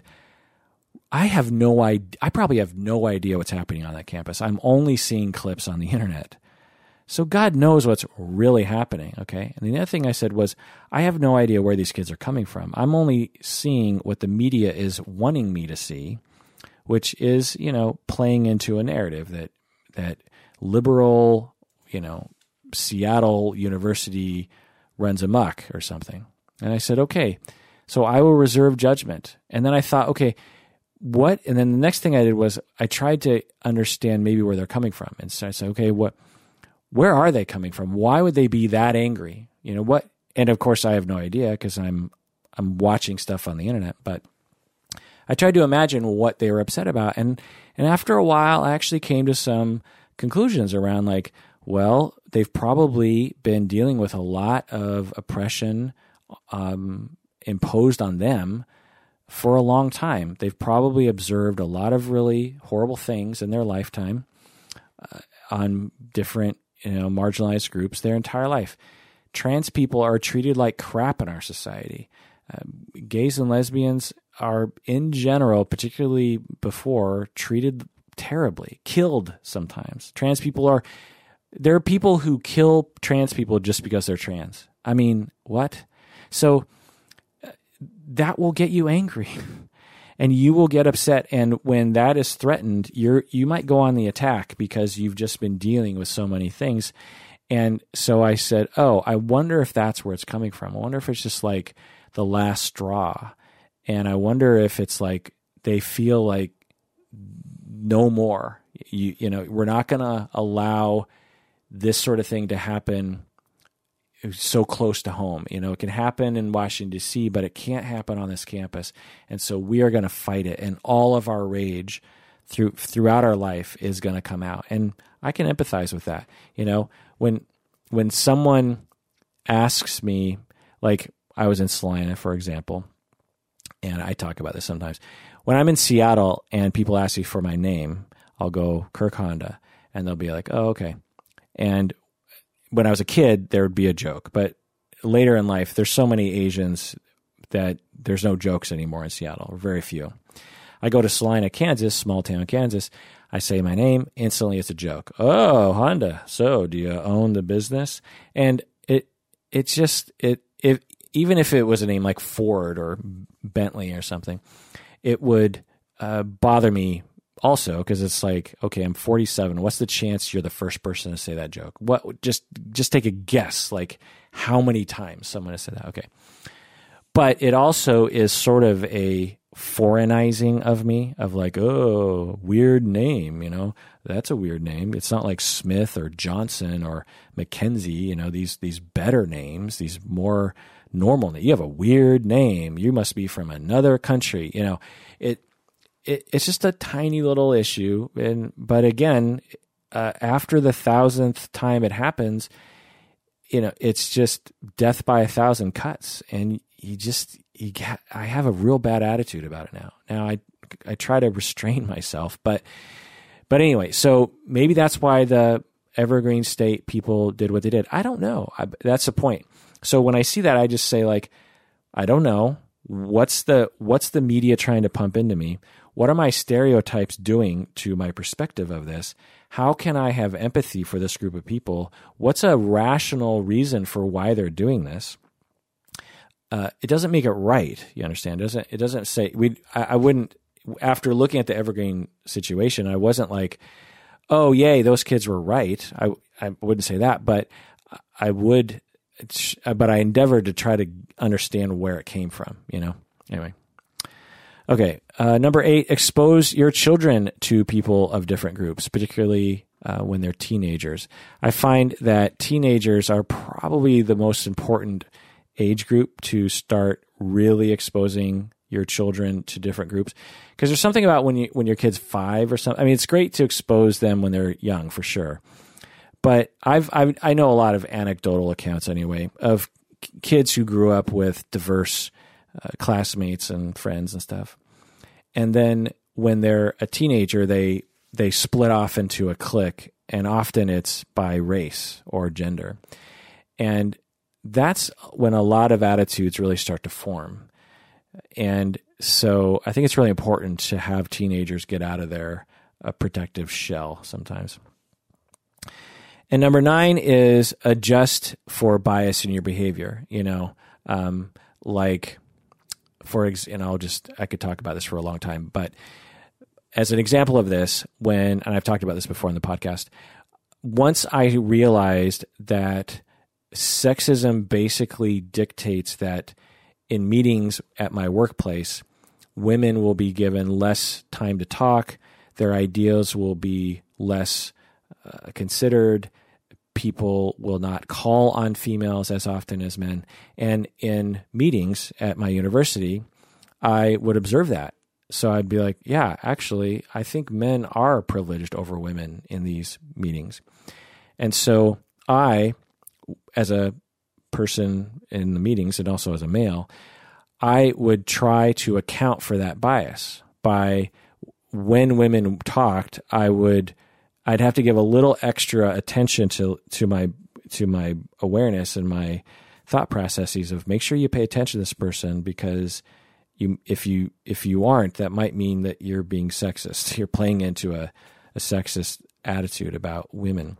I have no idea. I probably have no idea what's happening on that campus. I'm only seeing clips on the internet. So God knows what's really happening, okay? And the other thing I said was, I have no idea where these kids are coming from. I'm only seeing what the media is wanting me to see, which is, you know, playing into a narrative that that liberal, you know, Seattle University runs amok or something. And I said, okay, so I will reserve judgment. And then I thought, okay, what? And then the next thing I did was I tried to understand maybe where they're coming from. And so I said, okay, what? Where are they coming from? Why would they be that angry? You know what? And of course, I have no idea because I'm I'm watching stuff on the internet. But I tried to imagine what they were upset about, and and after a while, I actually came to some conclusions around like, well, they've probably been dealing with a lot of oppression um, imposed on them for a long time. They've probably observed a lot of really horrible things in their lifetime uh, on different you know, marginalized groups their entire life. Trans people are treated like crap in our society. Uh, gays and lesbians are, in general, particularly before, treated terribly, killed sometimes. Trans people are, there are people who kill trans people just because they're trans. I mean, what? So uh, that will get you angry. And you will get upset, and when that is threatened, you're you might go on the attack because you've just been dealing with so many things. And so I said, oh, I wonder if that's where it's coming from. I wonder if it's just like the last straw. And I wonder if it's like they feel like no more. You, you know, we're not going to allow this sort of thing to happen so close to home. You know, it can happen in Washington, D C, but it can't happen on this campus. And so we are going to fight it. And all of our rage through throughout our life is going to come out. And I can empathize with that. You know, when when someone asks me, like I was in Salina, for example, and I talk about this sometimes. When I'm in Seattle and people ask me for my name, I'll go Kirk Honda, and they'll be like, oh, okay. And when I was a kid, there would be a joke. But later in life, there's so many Asians that there's no jokes anymore in Seattle, or very few. I go to Salina, Kansas, small town Kansas. I say my name. Instantly, it's a joke. Oh, Honda. So do you own the business? And it it's just, it if even if it was a name like Ford or Bentley or something, it would uh, bother me also, because it's like, okay, I'm forty-seven. What's the chance you're the first person to say that joke? What? Just just take a guess, like how many times someone has said that. Okay. But it also is sort of a foreignizing of me, of like, oh, weird name, you know, that's a weird name. It's not like Smith or Johnson or Mackenzie, you know, these these better names, these more normal names. You have a weird name. You must be from another country, you know. It It, it's just a tiny little issue, and but again, uh, after the thousandth time it happens, you know, it's just death by a thousand cuts, and you just you get, I have a real bad attitude about it now. Now I I try to restrain myself, but but anyway, so maybe that's why the Evergreen State people did what they did. I don't know. I, that's the point. So when I see that, I just say like, I don't know. What's the what's the media trying to pump into me? What are my stereotypes doing to my perspective of this? How can I have empathy for this group of people? What's a rational reason for why they're doing this? Uh, it doesn't make it right. You understand? It doesn't it doesn't say we? I, I wouldn't. After looking at the Evergreen situation, I wasn't like, oh yay, those kids were right. I I wouldn't say that, but I would. But I endeavored to try to understand where it came from. You know. Anyway. Okay, uh, number eight, expose your children to people of different groups, particularly uh, when they're teenagers. I find that teenagers are probably the most important age group to start really exposing your children to different groups, because there's something about when you when your kid's five or something. I mean, it's great to expose them when they're young, for sure. But I've, I've I know a lot of anecdotal accounts anyway of kids who grew up with diverse Uh, classmates and friends and stuff. And then when they're a teenager, they they split off into a clique, and often it's by race or gender. And that's when a lot of attitudes really start to form. And so I think it's really important to have teenagers get out of their uh, protective shell sometimes. And number nine is adjust for bias in your behavior. You know, um, like... For ex- and I'll just, I could talk about this for a long time, but as an example of this, when, and I've talked about this before in the podcast, once I realized that sexism basically dictates that in meetings at my workplace, women will be given less time to talk, their ideas will be less uh, considered, people will not call on females as often as men. And in meetings at my university, I would observe that. So I'd be like, yeah, actually, I think men are privileged over women in these meetings. And so I, as a person in the meetings and also as a male, I would try to account for that bias by when women talked, I would I'd have to give a little extra attention to to my to my awareness and my thought processes of make sure you pay attention to this person, because you if you if you aren't, that might mean that you're being sexist. You're playing into a, a sexist attitude about women.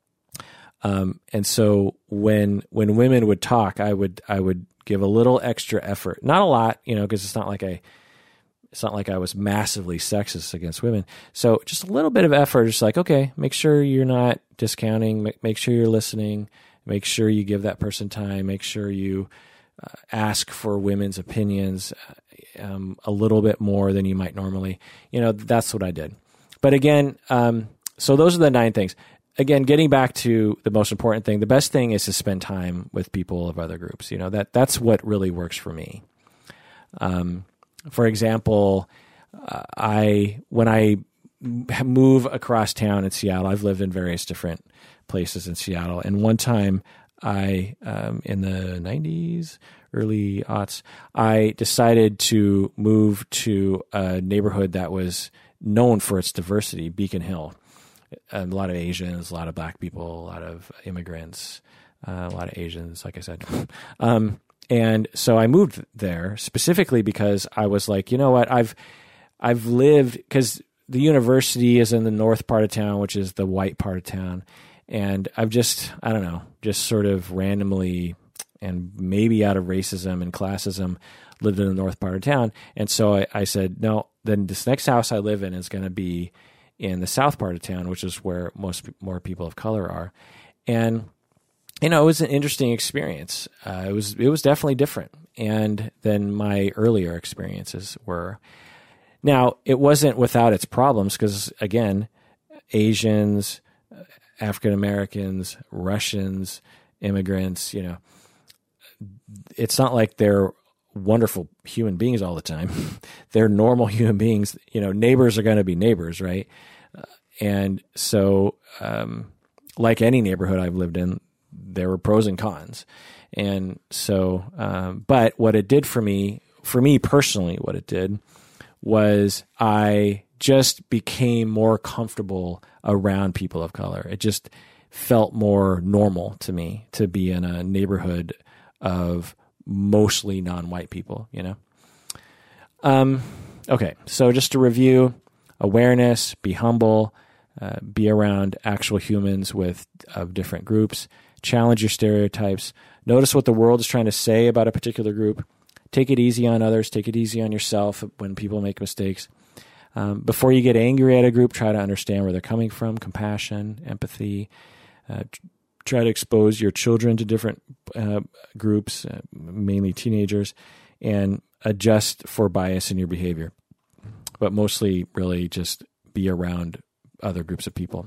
Um, and so when when women would talk, I would I would give a little extra effort, not a lot, you know, because it's not like I it's not like I was massively sexist against women. So just a little bit of effort, just like, okay, make sure you're not discounting, make, make sure you're listening, make sure you give that person time, make sure you uh, ask for women's opinions um, a little bit more than you might normally. You know, that's what I did. But again, um, so those are the nine things. Again, getting back to the most important thing, the best thing is to spend time with people of other groups. You know, that that's what really works for me. Um, for example, uh, I when I move across town in Seattle, I've lived in various different places in Seattle, and one time I, um, in the nineties, early aughts, I decided to move to a neighborhood that was known for its diversity, Beacon Hill. A lot of Asians, a lot of Black people, a lot of immigrants, uh, a lot of Asians, like I said. Um, and so I moved there specifically because I was like, you know what, I've I've lived, because the university is in the north part of town, which is the white part of town. And I've just, I don't know, just sort of randomly and maybe out of racism and classism lived in the north part of town. And so I, I said, no, then this next house I live in is going to be in the south part of town, which is where most more people of color are. And, you know, it was an interesting experience. Uh, it was, it was definitely different and than my earlier experiences were. Now, it wasn't without its problems because, again, Asians, African Americans, Russians, immigrants, you know, it's not like they're wonderful human beings all the time. They're normal human beings. You know, neighbors are going to be neighbors, right? Uh, and so, um, like any neighborhood I've lived in, there were pros and cons. And so, um, but what it did for me, for me personally, what it did was I just became more comfortable around people of color. It just felt more normal to me to be in a neighborhood of mostly non-white people, you know? Um, okay, so just to review, awareness, be humble, uh, be around actual humans with of different groups, challenge your stereotypes, notice what the world is trying to say about a particular group, take it easy on others, take it easy on yourself when people make mistakes. Um, before you get angry at a group, try to understand where they're coming from, compassion, empathy, uh, try to expose your children to different uh, groups, uh, mainly teenagers, and adjust for bias in your behavior. But mostly really just be around other groups of people.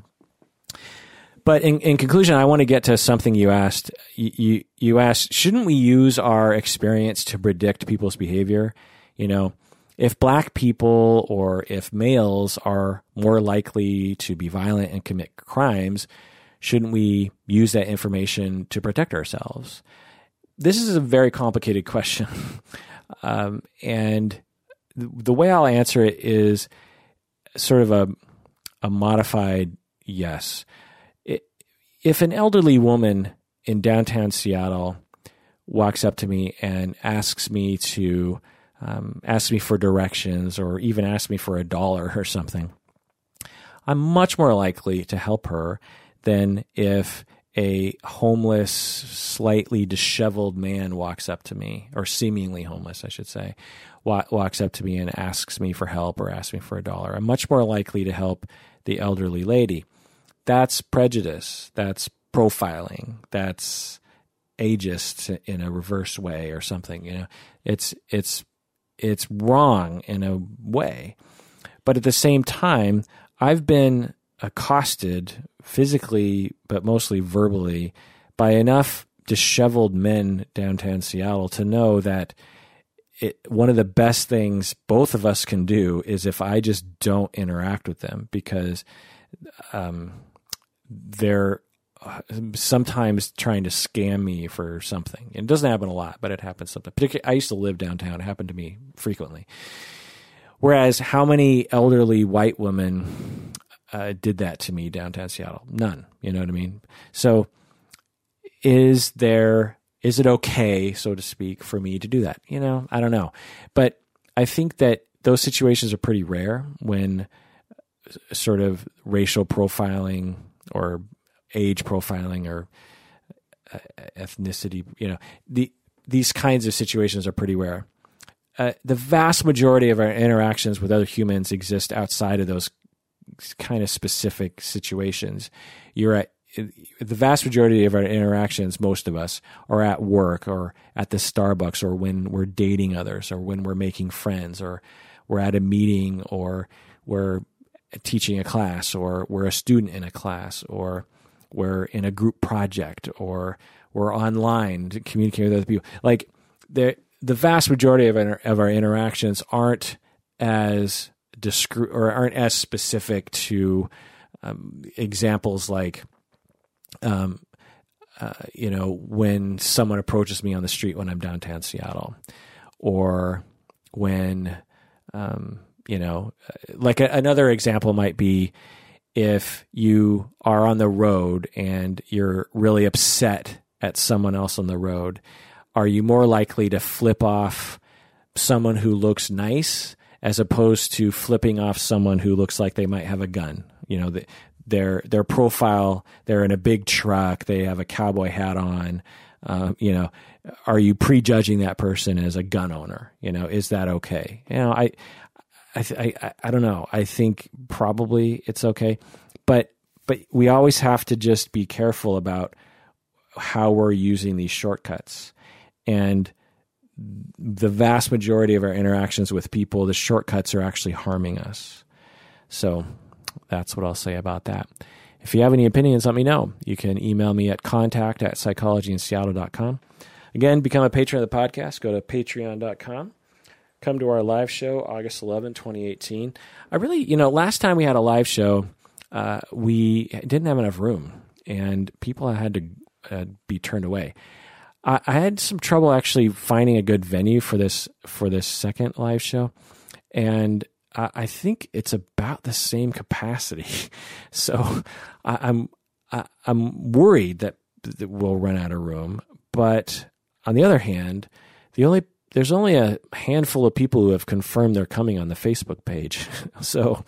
But in, in conclusion, I want to get to something you asked. You, you, you asked, shouldn't we use our experience to predict people's behavior? You know, if Black people or if males are more likely to be violent and commit crimes, shouldn't we use that information to protect ourselves? This is a very complicated question. um, and the, the way I'll answer it is sort of a, a modified yes. It, if an elderly woman in downtown Seattle walks up to me and asks me to, um, ask me for directions or even ask me for a dollar or something, I'm much more likely to help her than if a homeless, slightly disheveled man walks up to me, or seemingly homeless, I should say, walks up to me and asks me for help or asks me for a dollar. I'm much more likely to help the elderly lady. That's prejudice. That's profiling. That's ageist in a reverse way or something. You know, it's it's it's wrong in a way. But at the same time, I've been accosted physically, but mostly verbally, by enough disheveled men downtown Seattle to know that it, one of the best things both of us can do is if I just don't interact with them, because um, they're sometimes trying to scam me for something. It doesn't happen a lot, but it happens sometimes. Particularly, I used to live downtown. It happened to me frequently. Whereas how many elderly white women uh, did that to me downtown Seattle. None. You know what I mean? So is there, is it okay, so to speak, for me to do that? You know, I don't know. But I think that those situations are pretty rare when sort of racial profiling or age profiling or uh, ethnicity, you know, the, these kinds of situations are pretty rare. Uh, the vast majority of our interactions with other humans exist outside of those kind of specific situations. You're at the vast majority of our interactions, most of us, are at work or at the Starbucks or when we're dating others or when we're making friends or we're at a meeting or we're teaching a class or we're a student in a class or we're in a group project or we're online to communicate with other people. Like the the vast majority of our, of our interactions aren't as discrete or aren't as specific to um, examples like, um, uh, you know, when someone approaches me on the street when I'm downtown Seattle, or when, um, you know, like a, another example might be if you are on the road and you're really upset at someone else on the road. Are you more likely to flip off someone who looks nice as opposed to flipping off someone who looks like they might have a gun? You know, the, their their profile, they're in a big truck, they have a cowboy hat on. Um, you know, are you prejudging that person as a gun owner? You know, is that okay? You know, I, I, I, I don't know. I think probably it's okay, but but we always have to just be careful about how we're using these shortcuts. And the vast majority of our interactions with people, the shortcuts are actually harming us. So that's what I'll say about that. If you have any opinions, let me know. You can email me at contact at psychology in seattle dot com. Again, become a patron of the podcast. Go to patreon dot com. Come to our live show, August eleventh, twenty eighteen. I really, you know, last time we had a live show, uh, we didn't have enough room, and people had to uh, be turned away. I, I had some trouble actually finding a good venue for this for this second live show, and I, I think it's about the same capacity. So I, I'm I, I'm worried that, that we'll run out of room. But on the other hand, the only there's only a handful of people who have confirmed they're coming on the Facebook page. so.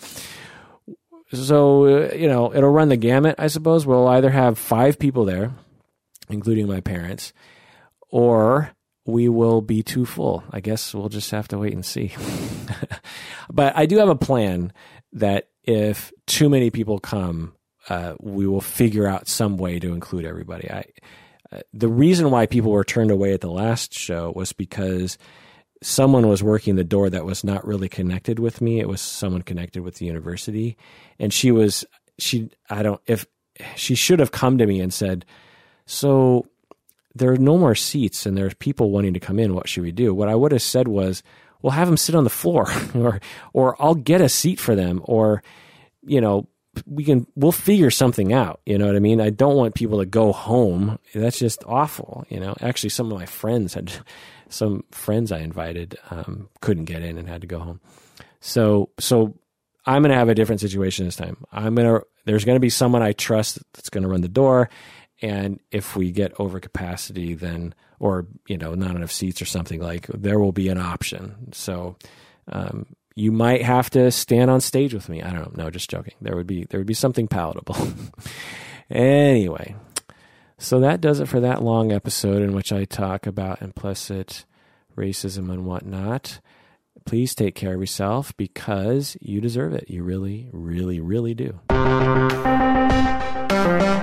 So, uh, you know, it'll run the gamut, I suppose. We'll either have five people there, including my parents, or we will be too full. I guess we'll just have to wait and see. But I do have a plan that if too many people come, uh, we will figure out some way to include everybody. I, uh, the reason why people were turned away at the last show was because someone was working the door that was not really connected with me. It was someone connected with the university. And she was, she, I don't, if she should have come to me and said, so there are no more seats and there's people wanting to come in. What should we do? What I would have said was, well, have them sit on the floor or, or I'll get a seat for them, or, you know, we can, we'll figure something out. You know what I mean? I don't want people to go home. That's just awful. You know, actually some of my friends had, some friends I invited um, couldn't get in and had to go home. So, so I'm going to have a different situation this time. I'm going to, there's going to be someone I trust that's going to run the door. And if we get over capacity, then, or, you know, not enough seats or something, like, there will be an option. So, um, you might have to stand on stage with me. I don't know. No, just joking. There would be, there would be something palatable. Anyway. So that does it for that long episode in which I talk about implicit racism and whatnot. Please take care of yourself because you deserve it. You really, really, really do.